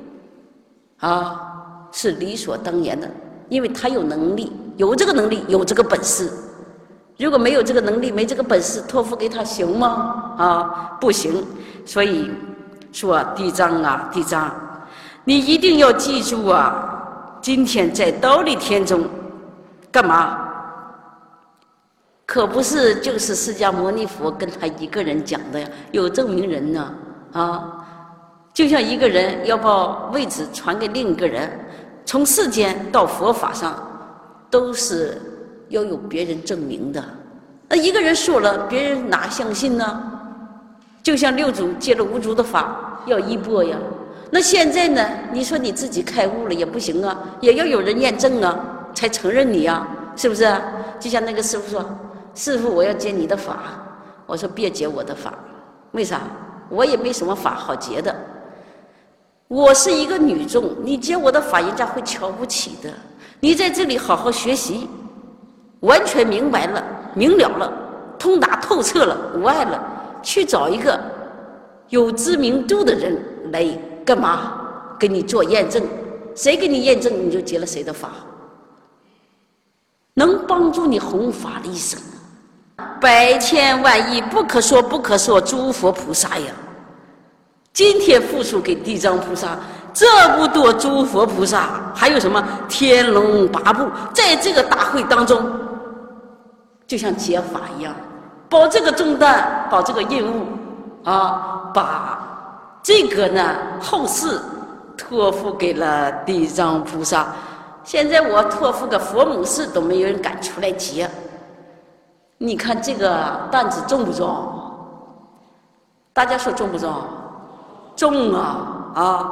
啊，是理所当然的，因为他有能力，有这个能力，有这个本事。如果没有这个能力，没这个本事，托付给他行吗？啊，不行。所以说地藏啊，地藏，你一定要记住啊！今天在忉利天中，干嘛？可不是就是释迦牟尼佛跟他一个人讲的呀，有证明人呢啊！就像一个人要把位置传给另一个人，从世间到佛法上，都是要有别人证明的。那一个人说了，别人哪相信呢？就像六祖接了五祖的法，要依钵呀。那现在呢？你说你自己开悟了也不行啊，也要有人验证啊，才承认你啊，是不是？就像那个师父说：“师父，我要接你的法。”我说：“别接我的法，为啥？我也没什么法好接的。我是一个女众，你接我的法，人家会瞧不起的。你在这里好好学习，完全明白了。”明了了，通达透彻了，无碍了，去找一个有知名度的人来干嘛？给你做验证，谁给你验证，你就接了谁的法，能帮助你弘法利生，百千万亿不可说不可说诸佛菩萨呀！今天复述给地藏菩萨，这么多诸佛菩萨，还有什么天龙八部，在这个大会当中。就像解法一样，保这个重担，保这个任务啊，把这个呢后事托付给了地藏菩萨。现在我托付个佛母寺都没有人敢出来接，你看这个担子重不重？大家说重不重？重啊啊！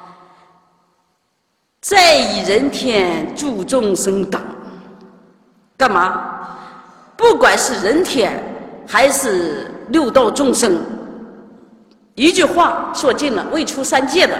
在以人天助众生等，干嘛？不管是人天还是六道众生，一句话说尽了，未出三界的，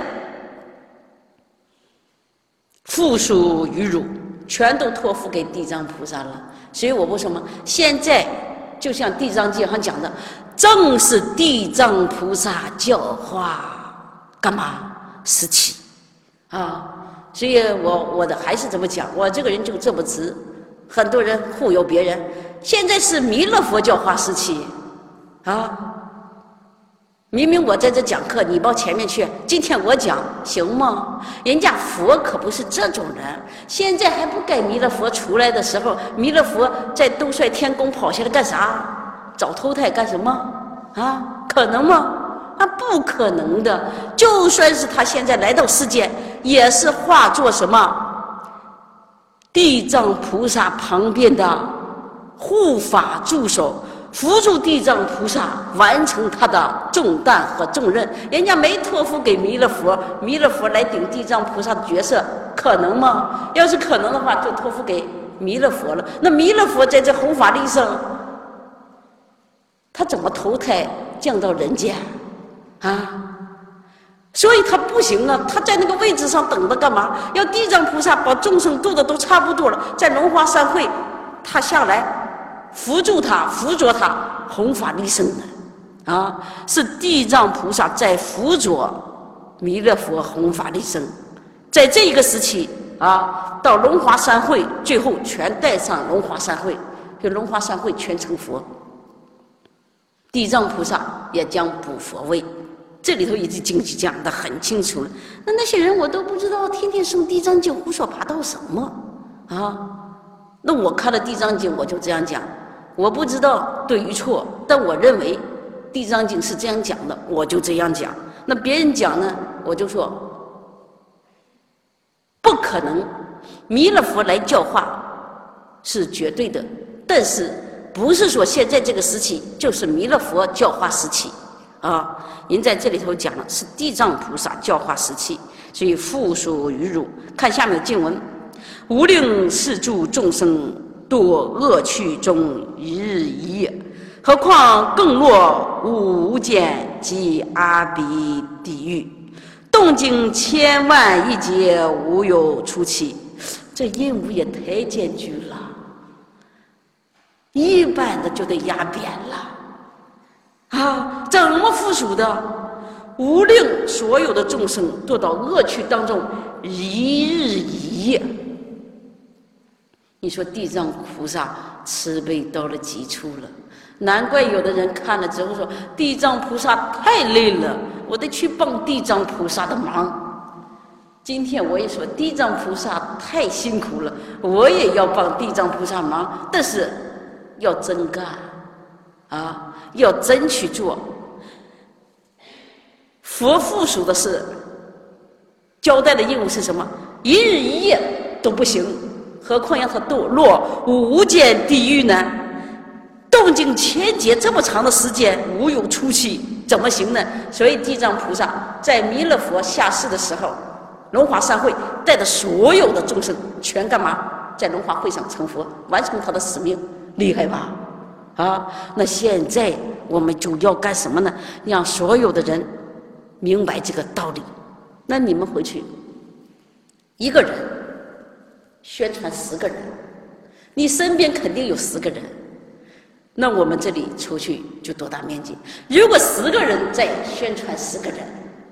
附属于汝，全都托付给地藏菩萨了。所以我为什么现在就像地藏经上讲的，正是地藏菩萨教化干嘛时期啊？所以我的还是这么讲，我这个人就这么直。很多人忽悠别人，现在是弥勒佛教化时期啊！明明我在这讲课，你到前面去，今天我讲行吗？人家佛可不是这种人，现在还不该弥勒佛出来的时候，弥勒佛在兜率天宫跑下来干啥？找投胎干什么？啊，可能吗？啊，不可能的。就算是他现在来到世间，也是化作什么？地藏菩萨旁边的护法助手，辅助地藏菩萨完成他的重担和重任。人家没托付给弥勒佛，弥勒佛来顶地藏菩萨的角色，可能吗？要是可能的话，就托付给弥勒佛了。那弥勒佛在这弘法利生，他怎么投胎降到人间啊？所以他不行啊，他在那个位置上等着干嘛？要地藏菩萨把众生度的都差不多了，在龙华三会，他下来辅助他、辅佐他弘法利生的啊，是地藏菩萨在辅佐弥勒佛弘法利生。在这一个时期啊，到龙华三会，最后全带上龙华三会，就龙华三会全成佛，地藏菩萨也将补佛位。这里头已经讲得很清楚了。那些人我都不知道，天天诵地藏经胡说八道什么啊？那我看了地藏经，我就这样讲，我不知道对与错，但我认为地藏经是这样讲的，我就这样讲。那别人讲呢，我就说不可能，弥勒佛来教化是绝对的，但是不是说现在这个时期就是弥勒佛教化时期啊。您在这里头讲了是地藏菩萨教化时期，所以复述于汝。看下面的经文：无令世诸众生堕恶趣中一日一夜，何况更落无间及阿鼻地狱，动静千万亿劫，无有出期。这任务也太艰巨了，一般的就得压扁了啊！怎么复述的？无令所有的众生堕到恶趣当中一日一夜。你说地藏菩萨慈悲到了极处了，难怪有的人看了之后说地藏菩萨太累了，我得去帮地藏菩萨的忙。今天我也说地藏菩萨太辛苦了，我也要帮地藏菩萨忙，但是要真干啊，要真去做。佛复述的是交代的任务是什么？一日一夜都不行，何况让他堕落无间地狱呢？动静千劫这么长的时间，无有出期，怎么行呢？所以地藏菩萨在弥勒佛下世的时候，龙华三会带着所有的众生全干嘛？在龙华会上成佛，完成他的使命，厉害吧？啊，那现在我们就要干什么呢？让所有的人明白这个道理。那你们回去，一个人宣传10个人，你身边肯定有10个人。那我们这里出去就多大面积？如果10个人再宣传10个人，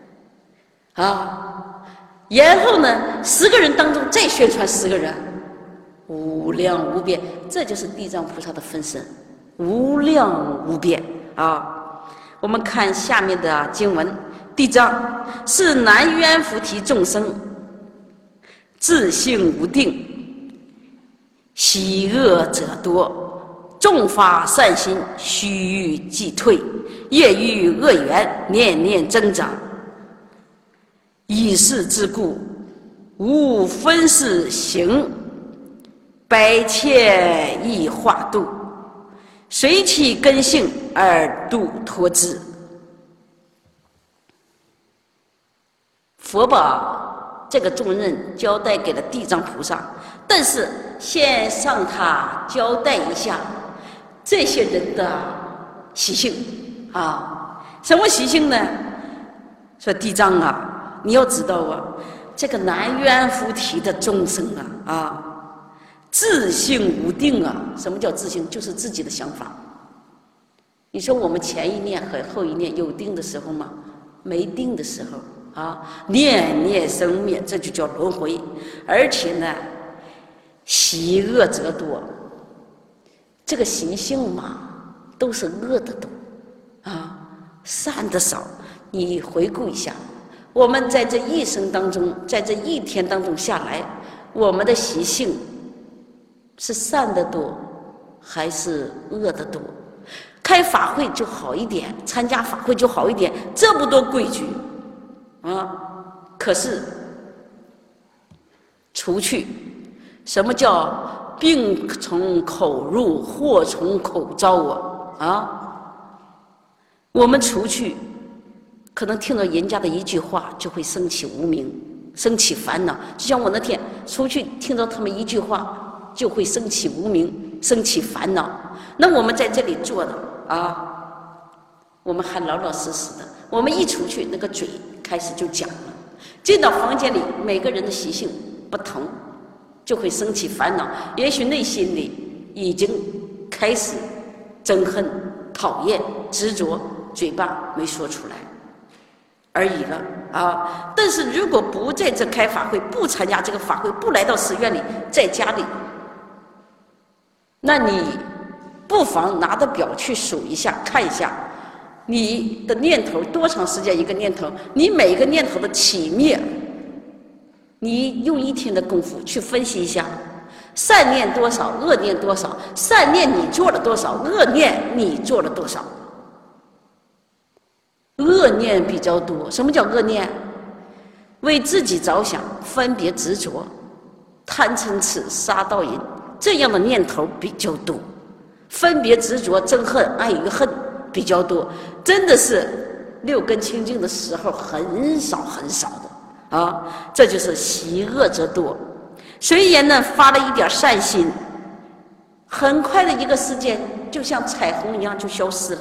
啊，然后呢，10个人当中再宣传10个人，无量无边，这就是地藏菩萨的分身，无量无边啊！我们看下面的经文：地藏是南阎浮提众生，自性无定，喜恶者多。众发善心，须臾即退；业欲恶缘，年年增长。以是之故，无分世行，百千亿化度，随其根性而度脱之。佛把这个重任交代给了地藏菩萨，但是先让他交代一下这些人的习性啊，什么习性呢？说地藏啊，你要知道啊，这个南阎浮提的众生啊，自性无定啊。什么叫自性？就是自己的想法。你说我们前一念和后一念有定的时候吗？没定的时候啊，念念生灭，这就叫轮回。而且呢，喜恶者多。这个习性嘛，都是恶的多啊，善的少。你回顾一下，我们在这一生当中，在这一天当中下来，我们的习性是善的多还是恶的多？开法会就好一点，参加法会就好一点，这么多规矩啊，可是除去什么叫病从口入，祸从口招啊！我们除去可能听到人家的一句话就会生起无明，生起烦恼。就像我那天出去听到他们一句话就会生起无明，生起烦恼。那我们在这里坐的啊，我们还老老实实的。我们一出去，那个嘴开始就讲了。进到房间里，每个人的习性不同，就会生起烦恼。也许内心里已经开始憎恨、讨厌、执着，嘴巴没说出来而已了啊！但是如果不在这开法会，不参加这个法会，不来到寺院里，在家里，那你不妨拿着表去数一下，看一下你的念头多长时间一个念头，你每个念头的起灭，你用一天的功夫去分析一下，善念多少，恶念多少，善念你做了多少，恶念你做了多少。恶念比较多。什么叫恶念？为自己着想，分别执着，贪嗔痴杀盗淫，这样的念头比较多。分别执着、憎恨、爱与恨比较多，真的是六根清净的时候很少很少的啊，这就是习恶则多。虽然呢发了一点善心，很快的一个时间就像彩虹一样就消失了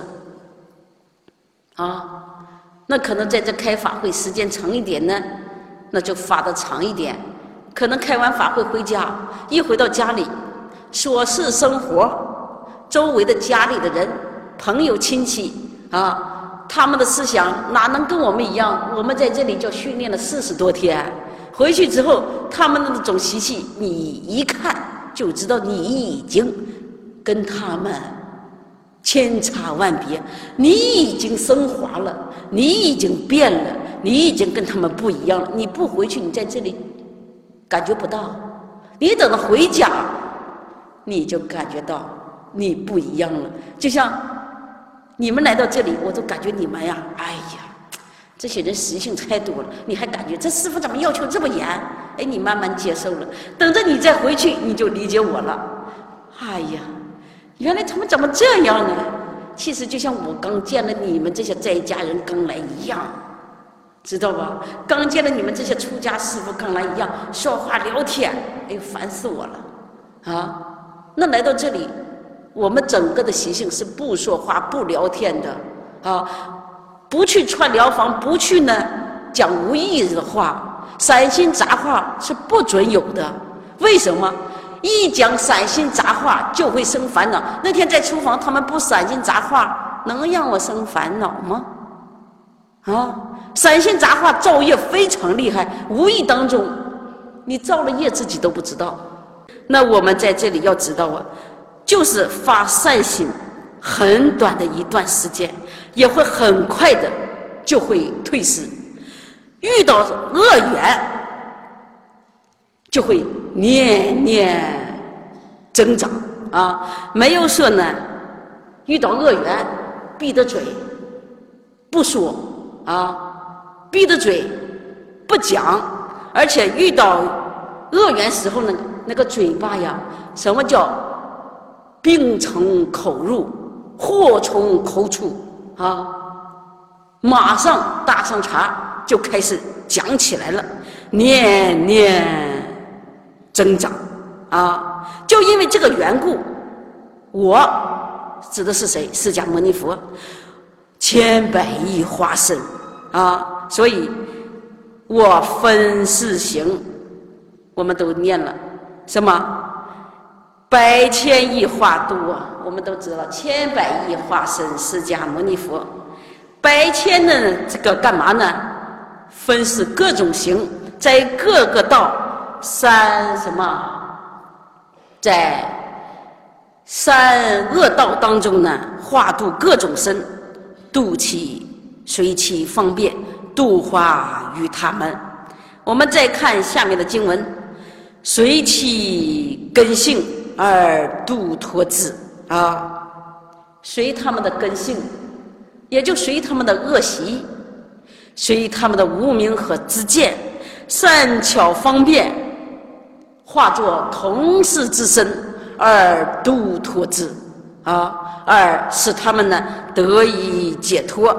啊。那可能在这开法会时间长一点呢，那就发得长一点。可能开完法会回家，一回到家里，琐事生活，周围的家里的人、朋友、亲戚啊，他们的思想哪能跟我们一样？我们在这里就训练了40多天，回去之后，他们的那种习气，你一看就知道你已经跟他们千差万别，你已经升华了，你已经变了，你已经跟他们不一样了。你不回去，你在这里感觉不到，你等到回家，你就感觉到你不一样了。就像你们来到这里，我都感觉你们呀，哎呀，这些人习性太多了，你还感觉这师父怎么要求这么严？哎，你慢慢接受了，等着你再回去，你就理解我了。哎呀，原来他们怎么这样呢？其实就像我刚见了你们这些在家人刚来一样，知道吧？刚见了你们这些出家师父刚来一样，说话聊天，哎呦，烦死我了啊！那来到这里，我们整个的习性是不说话、不聊天的啊，不去串疗房，不去呢讲无意义的话，散心杂话是不准有的。为什么？一讲散心杂话就会生烦恼。那天在厨房，他们不散心杂话，能让我生烦恼吗？啊，散心杂话造业非常厉害，无意当中你造了业自己都不知道。那我们在这里要知道啊，就是发善心，很短的一段时间，也会很快的就会退失。遇到恶缘，就会念念增长啊。没有说呢，遇到恶缘闭着嘴不说啊，闭着嘴不讲，而且遇到恶缘时候呢，那个嘴巴呀，什么叫病从口入，祸从口出啊？马上搭上茬就开始讲起来了，念念增长啊！就因为这个缘故，我指的是谁？释迦牟尼佛，千百亿化身啊！所以我分四行，我们都念了什么？百千亿化度啊！我们都知道，千百亿化身释迦牟尼佛，百千的这个干嘛呢？分是各种行，在各个道三什么？在三恶道当中呢，化度各种身，度其随其方便，度化于他们。我们再看下面的经文，随其根性而度脱之啊，随他们的根性，也就随他们的恶习，随他们的无明和知见，善巧方便，化作同事之身而度脱之啊，而使他们呢得以解脱。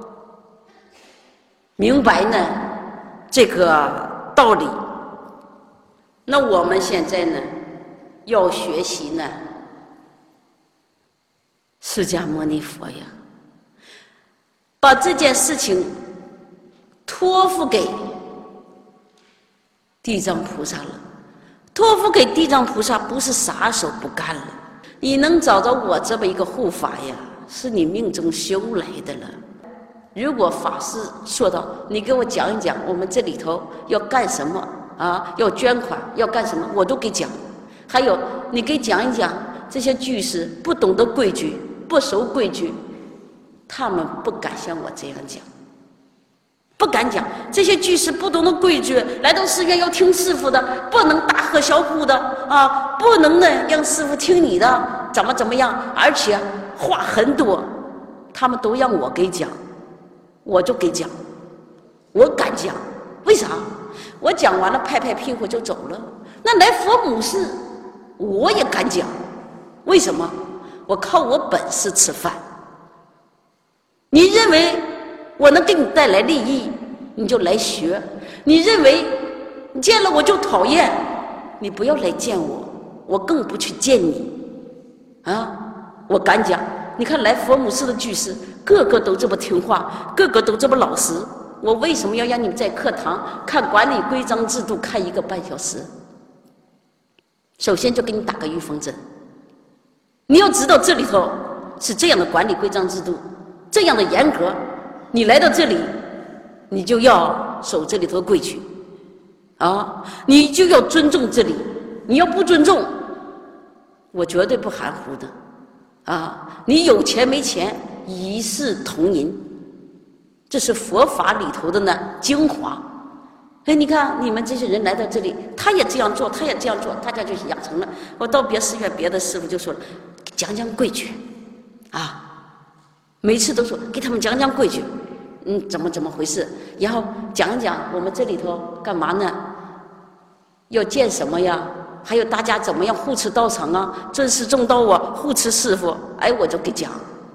明白呢这个道理。那我们现在呢要学习呢释迦牟尼佛呀，把这件事情托付给地藏菩萨了。托付给地藏菩萨不是撒手不干了，你能找着我这么一个护法呀，是你命中修来的了。如果法师说到你给我讲一讲我们这里头要干什么啊，要捐款要干什么，我都给讲。还有你给讲一讲这些居士不懂得规矩，不守规矩，他们不敢像我这样讲，不敢讲。这些居士不懂得规矩，来到寺院要听师父的，不能大喝小哭的啊，不能呢让师父听你的，怎么样，而且话很多，他们都让我给讲，我就给讲，我敢讲。为啥？我讲完了拍拍屁股就走了。那来佛母寺我也敢讲，为什么？我靠我本事吃饭。你认为我能给你带来利益，你就来学。你认为你见了我就讨厌，你不要来见我，我更不去见你啊！我敢讲，你看来佛母寺的居士，个个都这么听话，个个都这么老实。我为什么要让你们在课堂看管理规章制度看1个半小时？首先就给你打个预防针，你要知道这里头是这样的管理规章制度，这样的严格，你来到这里，你就要守这里头的规矩啊，你就要尊重这里，你要不尊重，我绝对不含糊的啊！你有钱没钱一视同仁，这是佛法里头的呢精华。哎，你看你们这些人来到这里，他也这样做，他也这样做，大家就养成了。我到别寺院，别的师傅就说了，讲讲规矩啊，每次都说给他们讲讲规矩，怎么回事，然后讲一讲我们这里头干嘛呢？要见什么呀？还有大家怎么样护持道场啊，尊师重道啊，护持师傅。哎，我就给讲。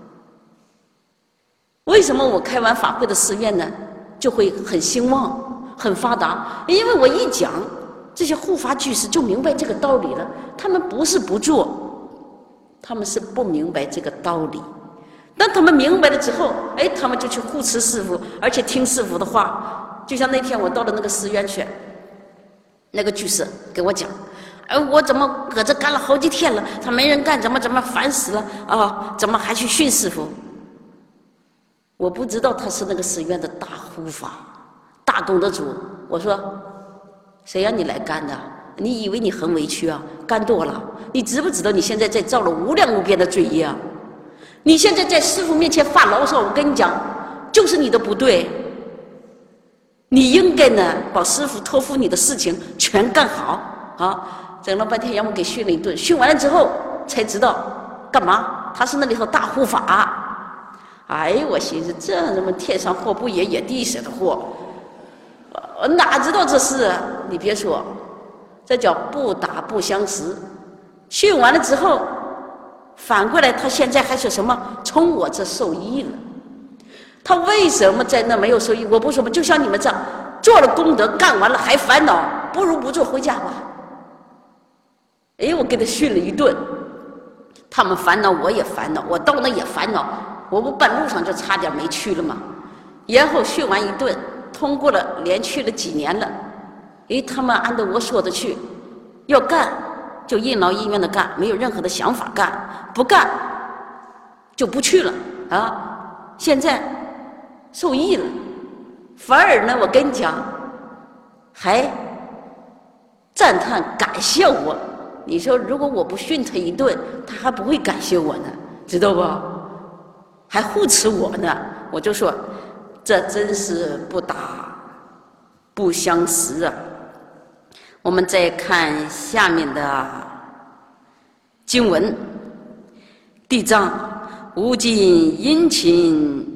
为什么我开完法会的寺院呢，就会很兴旺、很发达？因为我一讲，这些护法居士就明白这个道理了。他们不是不做，他们是不明白这个道理。当他们明白了之后，哎，他们就去护持师傅，而且听师傅的话。就像那天我到了那个寺院去，那个居士跟我讲，我怎么搁这干了好几天了，他没人干，怎么烦死了啊？怎么还去训师傅？我不知道他是那个寺院的大护法、大功德主。我说，谁让你来干的？你以为你很委屈啊？干多了，你知不知道你现在在造了无量无边的罪业啊？你现在在师父面前发牢骚，我跟你讲，就是你的不对。你应该呢，把师父托付你的事情全干好啊！整了半天，让我给训了一顿，训完了之后才知道干嘛？他是那里头大护法。哎，我寻思这什么天上货不也也地下的货，我哪知道这事？你别说，这叫不打不相识。训完了之后，反过来他现在还是什么？从我这受益了。他为什么在那没有受益？我不说嘛，就像你们这样做了功德，干完了还烦恼，不如不做，回家吧。哎，我给他训了一顿，他们烦恼，我也烦恼，我到那也烦恼，我不半路上就差点没去了吗？然后训完一顿，通过了，连去了几年了。哎，他们按照我说的去，要干就任劳任怨的干，没有任何的想法干，不干就不去了啊！现在受益了，反而呢，我跟你讲，还赞叹感谢我。你说如果我不训他一顿，他还不会感谢我呢，知道不？还护持我呢。我就说，这真是不打不相识啊。我们再看下面的经文：地藏无尽殷勤，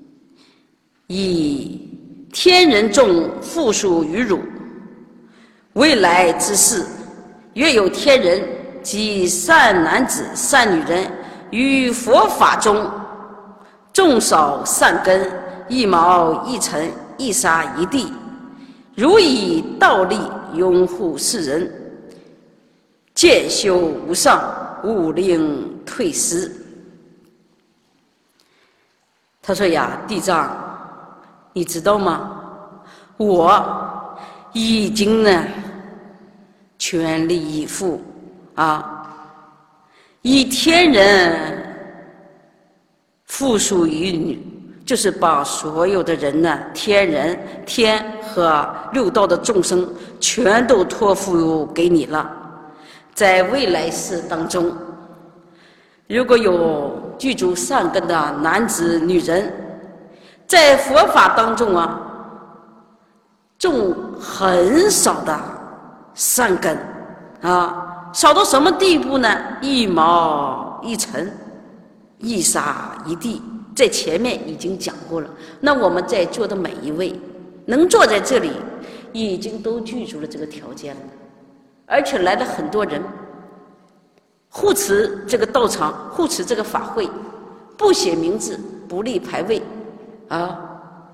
以天人众复属于汝。未来之事，若有天人及善男子、善女人于佛法中种少善根，一毛一尘，一沙一地，如以道力拥护世人，渐修无上，勿令退失。他说呀，地藏，你知道吗？我已经呢全力以赴啊，以天人附属于你，就是把所有的人呢，天和六道的众生全都托付给你了。在未来世当中，如果有具足善根的男子女人，在佛法当中啊，种很少的善根啊，少到什么地步呢？一毛一尘，一沙一地，在前面已经讲过了。那我们在座的每一位能坐在这里，已经都具足了这个条件了，而且来了很多人护持这个道场，护持这个法会，不写名字，不立牌位啊，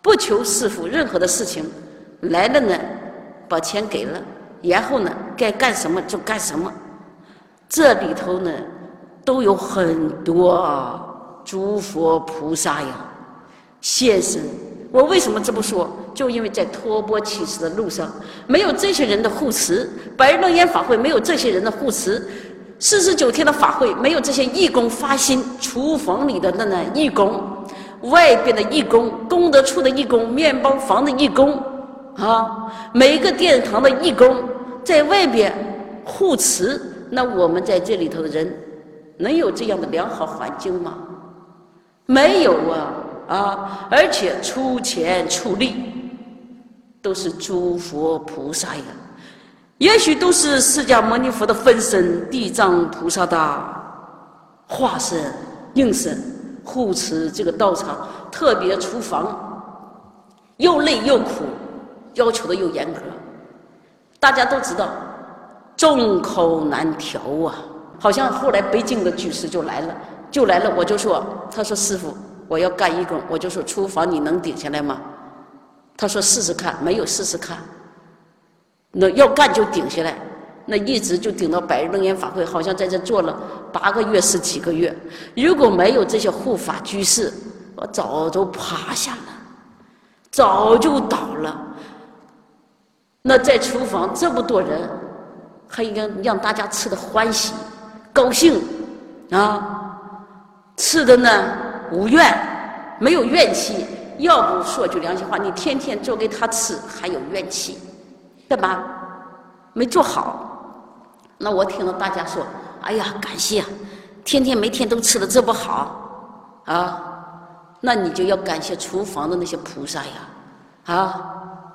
不求师父任何的事情，来了呢，把钱给了，然后呢，该干什么就干什么。这里头呢，都有很多诸佛菩萨呀现身。我为什么这么说？就因为在托钵乞食的路上，没有这些人的护持，百日楞严法会没有这些人的护持，49天的法会没有这些义工发心，厨房里的那义工，外边的义工，功德处的义工，面包房的义工啊，每个殿堂的义工在外边护持，那我们在这里头的人能有这样的良好环境吗？没有啊！而且出钱出力都是诸佛菩萨呀，也许都是释迦牟尼佛的分身，地藏菩萨的化身应身护持这个道场，特别厨房又累又苦，要求的又严格。大家都知道众口难调啊，好像后来北京的居士就来了，我就说，他说师父我要干义工，我就说厨房你能顶下来吗？他说试试看，没有试试看，那要干就顶下来，那一直就顶到百日楞严法会，好像在这做了8个月10几个月。如果没有这些护法居士，我早就趴下了，早就倒了。那在厨房这么多人，还应该让大家吃得欢喜高兴啊，吃的呢无怨，没有怨气。要不说句良心话，你天天做给他吃还有怨气，干嘛？没做好。那我听到大家说，哎呀感谢啊，天天每天都吃的这么好啊，那你就要感谢厨房的那些菩萨呀啊。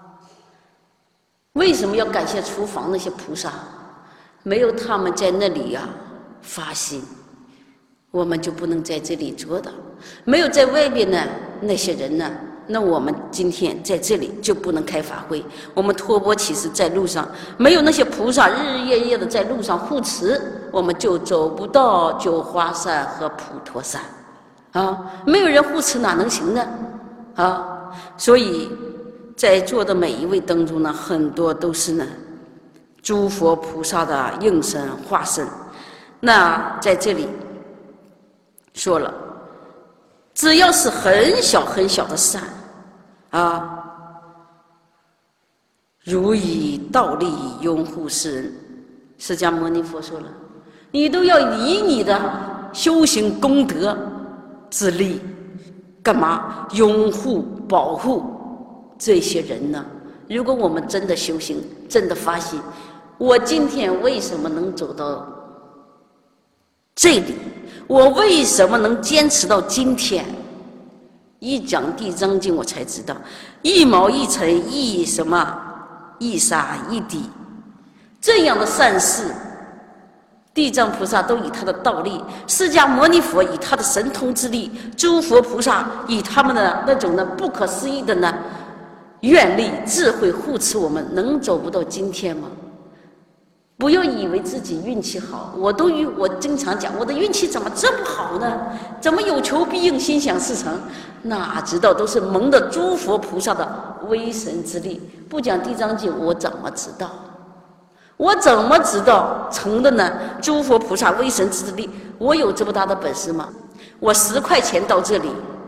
为什么要感谢厨房那些菩萨？没有他们在那里呀发心，我们就不能在这里做的。没有在外边呢那些人呢，那我们今天在这里就不能开法会。我们托钵乞食在路上，没有那些菩萨日日夜夜的在路上护持，我们就走不到九华山和普陀山啊！没有人护持哪能行呢？啊！所以在座的每一位当中呢，很多都是呢诸佛菩萨的应身化身。那在这里说了，只要是很小很小的善啊，如以道力拥护世人。释迦牟尼佛说了，你都要以你的修行功德之力干嘛拥护保护这些人呢？如果我们真的修行，真的发心，我今天为什么能走到这里？我为什么能坚持到今天？一讲地藏经，我才知道一毛一尘一什么一沙一滴，这样的善事，地藏菩萨都以他的道力，释迦牟尼佛以他的神通之力，诸佛菩萨以他们的那种的不可思议的呢愿力智慧护持我们，能走不到今天吗？不要以为自己运气好，我经常讲，我的运气怎么这么好呢？怎么有求必应，心想事成？哪知道都是蒙的诸佛菩萨的威神之力。不讲地藏经，我怎么知道？我怎么知道成的呢？诸佛菩萨威神之力，我有这么大的本事吗？我10块钱到这里，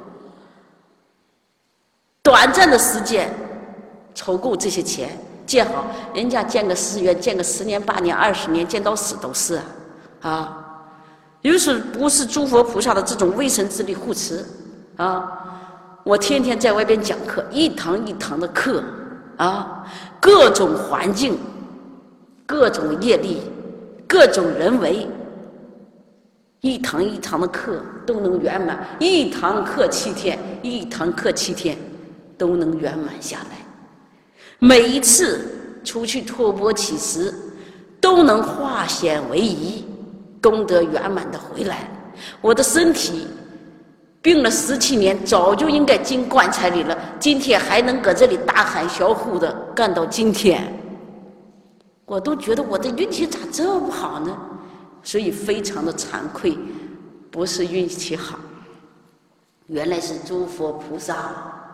短暂的时间筹够这些钱。建好，人家建个寺院，建个10年8年20年，建到死都是啊！于是不是诸佛菩萨的这种威神之力护持啊？我天天在外边讲课，一堂一堂的课啊，各种环境，各种业力，各种人为，一堂一堂的课都能圆满，一堂课7天，一堂课7天都能圆满下来。每一次出去托钵乞食，都能化险为夷，功德圆满的回来。我的身体病了17年，早就应该进棺材里了，今天还能搁这里大喊小呼的干到今天，我都觉得我的运气咋这么好呢？所以非常的惭愧，不是运气好，原来是诸佛菩萨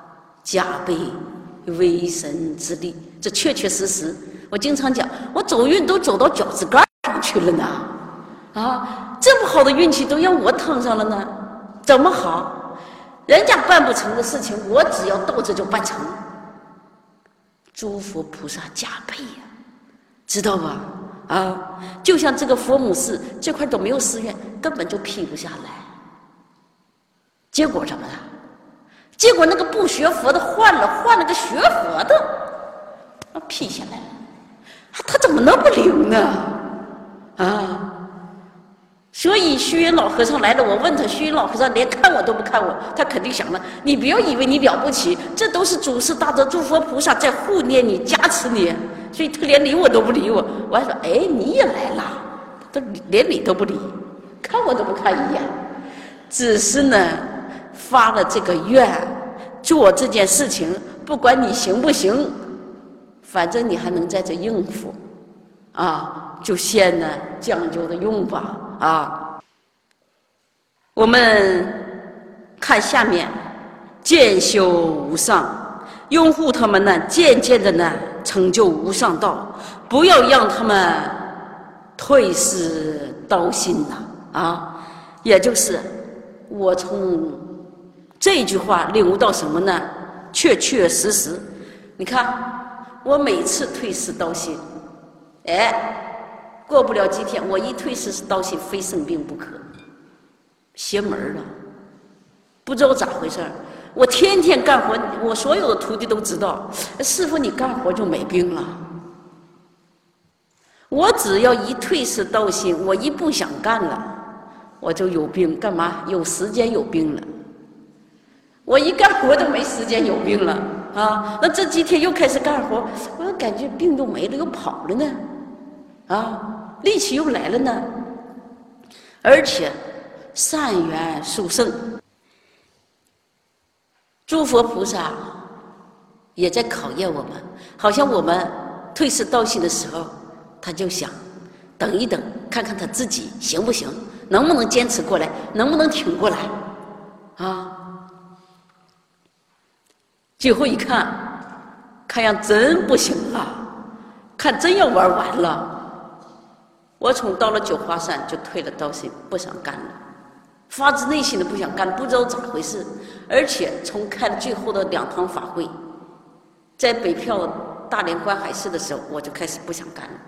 加倍为神之力，这确确实实。我经常讲，我走运都走到脚趾盖上去了呢，啊，这么好的运气都让我趟上了呢，怎么好？人家办不成的事情，我只要到这就办成。诸佛菩萨加倍呀，知道吧？啊，就像这个佛母寺这块都没有寺院，根本就批不下来。结果怎么了？结果那个不学佛的换了个学佛的，批下来了。他怎么那么灵呢？啊！所以虚云老和尚来了，我问他，虚云老和尚连看我都不看我，他肯定想了：你不要以为你了不起，这都是祖师大德诸佛菩萨在护念你、加持你，所以他连理我都不理我。我还说：哎，你也来了，他连理都不理，看我都不看一眼。只是呢，发了这个愿，做这件事情，不管你行不行。反正你还能在这应付，啊，就先呢讲究的用吧，啊。我们看下面，渐修无上，拥护他们呢，渐渐的呢成就无上道，不要让他们退失道心呐，啊，也就是我从这句话领悟到什么呢？确确实实，你看。我每次退失道心，哎，过不了几天，我一退失道心，非生病不可，邪门了，不知道咋回事。我天天干活，我所有的徒弟都知道，师父你干活就没病了。我只要一退失道心，我一不想干了，我就有病。干嘛？有时间有病了。我一干活都没时间有病了。啊，那这几天又开始干活，我感觉病都没了，又跑了呢，啊，力气又来了呢。而且善缘殊胜，诸佛菩萨也在考验我们。好像我们退失道心的时候，他就想等一等，看看他自己行不行，能不能坚持过来，能不能挺过来，啊。最后一看，看样真不行了，看真要玩完了。我从到了九华山就退了道心，不想干了，发自内心的不想干，不知道咋回事。而且从开了最后的2堂法会，在北票大连观海寺的时候，我就开始不想干了。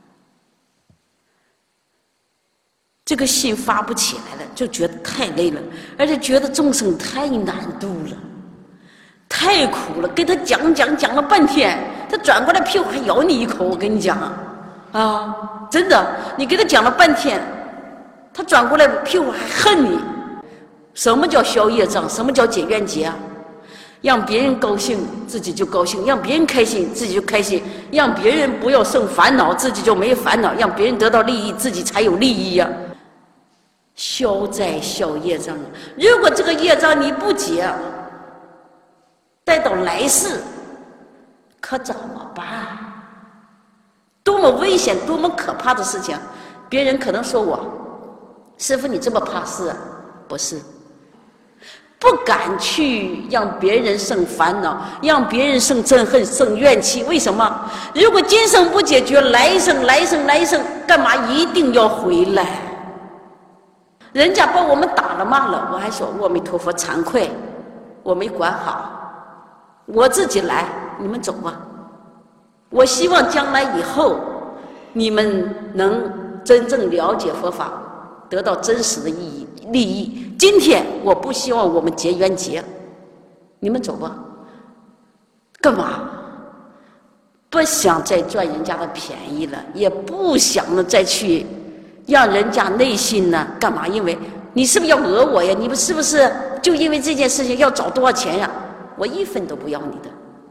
这个心发不起来了，就觉得太累了，而且觉得众生太难度了。太苦了，跟他讲了半天，他转过来屁股还咬你一口。我跟你讲，啊，真的，你跟他讲了半天，他转过来屁股还恨你。什么叫消业障？什么叫解冤结啊？让别人高兴，自己就高兴；让别人开心，自己就开心；让别人不要生烦恼，自己就没烦恼；让别人得到利益，自己才有利益呀。消灾消业障，如果这个业障你不解，带到来世，可怎么办？多么危险、多么可怕的事情！别人可能说我，师父你这么怕事啊？不是，不敢去让别人生烦恼，让别人生憎恨、生怨气。为什么？如果今生不解决，来生，干嘛一定要回来？人家把我们打了骂了，我还说阿弥陀佛，惭愧，我没管好。我自己来，你们走吧。我希望将来以后，你们能真正了解佛法，得到真实的利益。今天我不希望我们结冤结，你们走吧。干嘛？不想再赚人家的便宜了，也不想呢再去让人家内心呢干嘛？因为你是不是要讹我呀？你们是不是就因为这件事情要找多少钱呀？我1分都不要你的，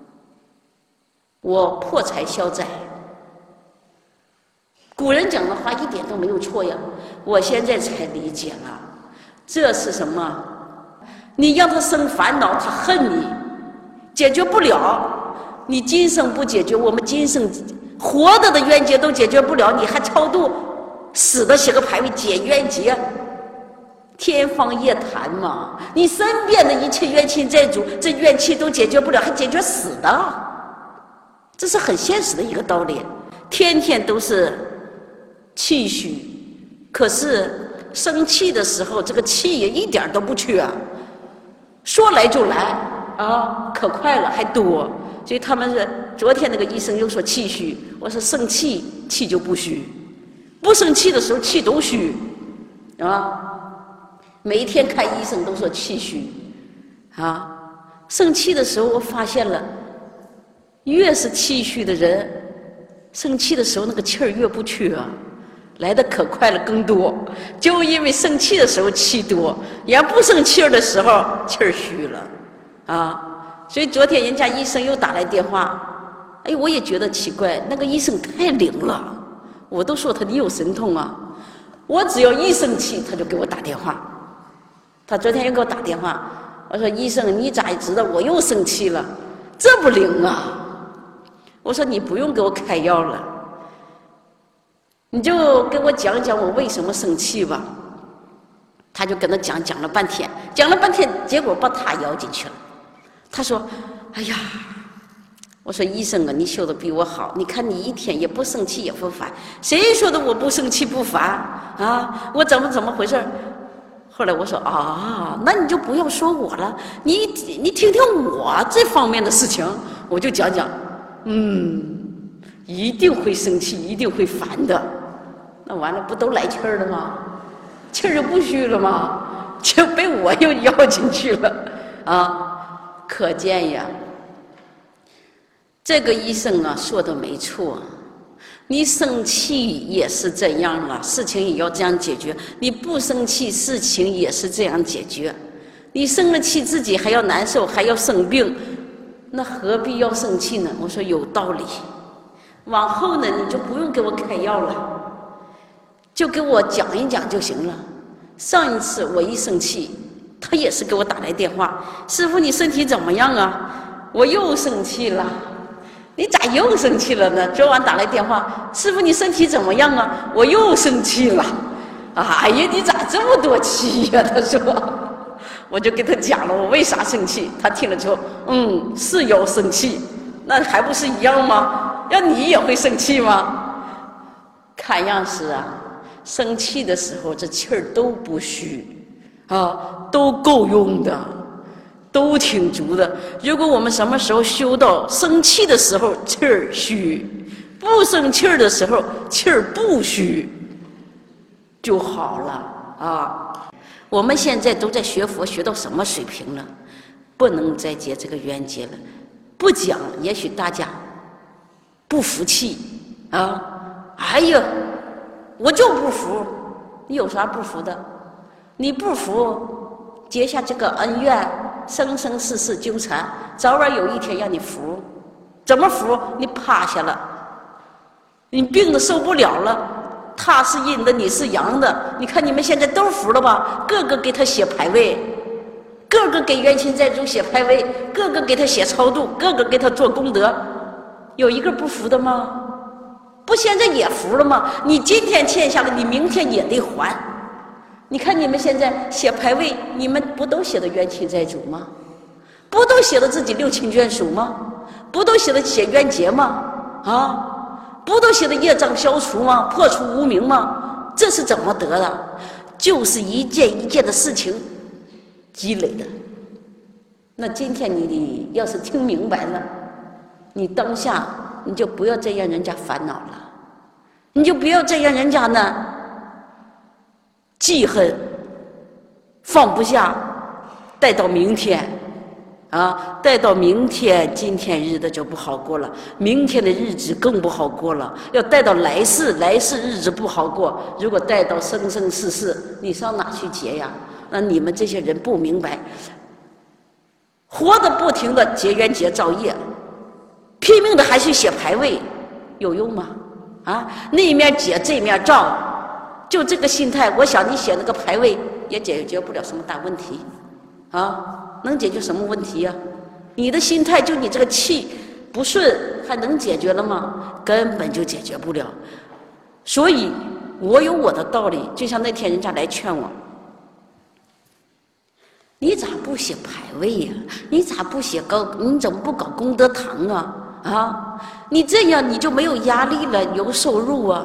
我破财消灾。古人讲的话一点都没有错呀，我现在才理解了，这是什么？你让他生烦恼，他恨你，解决不了。你今生不解决，我们今生活着的冤结都解决不了，你还超度死的写个牌位解冤结， 天方夜谭嘛！你身边的一切冤亲债主，这怨气都解决不了，还解决死的，这是很现实的一个道理。天天都是气虚，可是生气的时候，这个气也一点都不缺，说来就来啊，可快了，还多。所以他们是昨天那个医生又说气虚，我说生气气就不虚，不生气的时候气都虚啊。每一天看医生都说气虚啊，生气的时候我发现了，越是气虚的人，生气的时候那个气儿越不缺啊，来的可快了，更多。就因为生气的时候气多，也不生气的时候气儿虚了啊。所以昨天人家医生又打来电话，哎，我也觉得奇怪，那个医生太灵了，我都说他你有神通啊，我只要一生气他就给我打电话。他昨天又给我打电话，我说医生你咋知道我又生气了？这不灵啊！我说你不用给我开药了，你就给我讲讲我为什么生气吧。他就跟他讲了半天，结果把他咬进去了。他说哎呀，我说医生啊，你修的比我好，你看你一天也不生气也不烦，谁说的我不生气不烦啊？我怎么回事？后来我说啊，那你就不要说我了，你听听我这方面的事情，我就讲，一定会生气，一定会烦的。那完了不都来气儿了吗？气儿就不虚了吗？就被我又咬进去了啊！可见呀，这个医生啊说的没错。你生气也是这样了，事情也要这样解决；你不生气，事情也是这样解决。你生了气，自己还要难受，还要生病，那何必要生气呢？我说有道理。往后呢，你就不用给我开药了，就给我讲一讲就行了。上一次我一生气，他也是给我打来电话：“师父，你身体怎么样啊？”我又生气了。你咋又生气了呢？昨晚打来电话，师父你身体怎么样啊？我又生气了。哎呀，你咋这么多气呀？他说，我就给他讲了我为啥生气。他听了之后，是要生气，那还不是一样吗？要你也会生气吗？看样是啊，生气的时候这气儿都不虚啊，都够用的。都挺足的。如果我们什么时候修到生气的时候气儿虚，不生气儿的时候气儿不虚，就好了啊。我们现在都在学佛，学到什么水平了？不能再结这个冤结了。不讲，也许大家不服气啊。哎呀，我就不服。你有啥不服的？你不服，结下这个恩怨。生生世世纠缠，早晚有一天让你服。怎么服？你趴下了，你病的受不了了，他是阴的，你是阳的。你看你们现在都服了吧？个个给他写牌位，个个给冤亲债主写牌位，个个给他写超度，个个给他做功德，有一个不服的吗？不，现在也服了吗？你今天欠下了，你明天也得还。你看你们现在写牌位，你们不都写的冤亲债主吗？不都写的自己六亲眷属吗？不都写的写冤结吗？啊，不都写的业障消除吗？破除无明吗？这是怎么得的？就是一件一件的事情积累的。那今天你要是听明白了，你当下你就不要再让人家烦恼了，你就不要再让人家呢记恨放不下，带到明天啊，带到明天，今天日子就不好过了，明天的日子更不好过了，要带到来世，来世日子不好过。如果带到生生世世，你上哪去结呀？那你们这些人不明白，活的不停的结冤结造业，拼命的还去写牌位，有用吗？啊，那面结这面造。就这个心态，我想你写那个牌位也解决不了什么大问题，啊，能解决什么问题呀？你的心态就你这个气不顺，还能解决了吗？根本就解决不了。所以我有我的道理，就像那天人家来劝我， 你咋不写牌位呀？你咋不写你怎么不搞功德堂啊？啊，你这样你就没有压力了，有收入啊。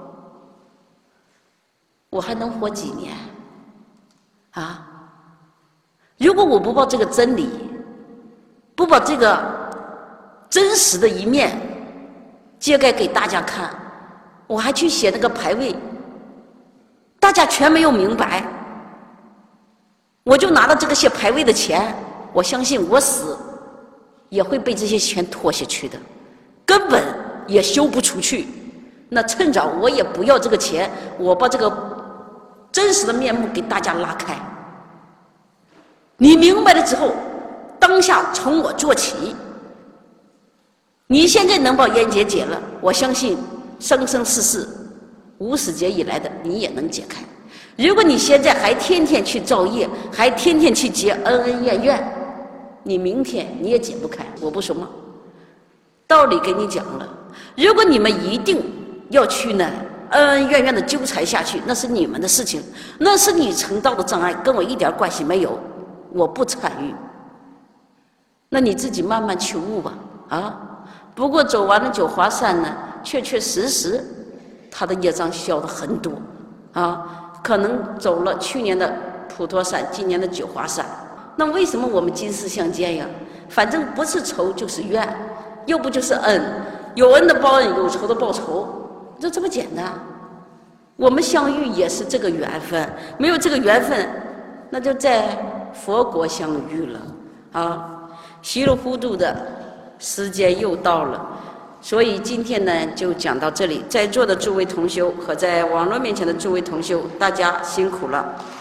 我还能活几年？啊？如果我不把这个真理，不把这个真实的一面揭开给大家看，我还去写那个牌位，大家全没有明白。我就拿了这个写牌位的钱，我相信我死也会被这些钱拖下去的，根本也修不出去。那趁早我也不要这个钱，我把这个真实的面目给大家拉开。你明白了之后，当下从我做起。你现在能把冤结解了，我相信生生世世无始劫以来的你也能解开。如果你现在还天天去造业，还天天去结恩恩怨怨，你明天你也解不开。我不说嘛，道理给你讲了。如果你们一定要去呢恩恩怨怨的纠缠下去，那是你们的事情，那是你成道的障碍，跟我一点关系没有，我不参与。那你自己慢慢去悟吧，啊！不过走完了九华山呢，确确实实他的业障消得很多，啊！可能走了去年的普陀山，今年的九华山。那为什么我们今世相见呀？反正不是仇就是怨，要不就是恩，有恩的报恩，有仇的报仇，就这么简单。我们相遇也是这个缘分，没有这个缘分，那就在佛国相遇了啊！稀里糊涂的时间又到了。所以今天呢，就讲到这里。在座的诸位同修和在网络面前的诸位同修，大家辛苦了。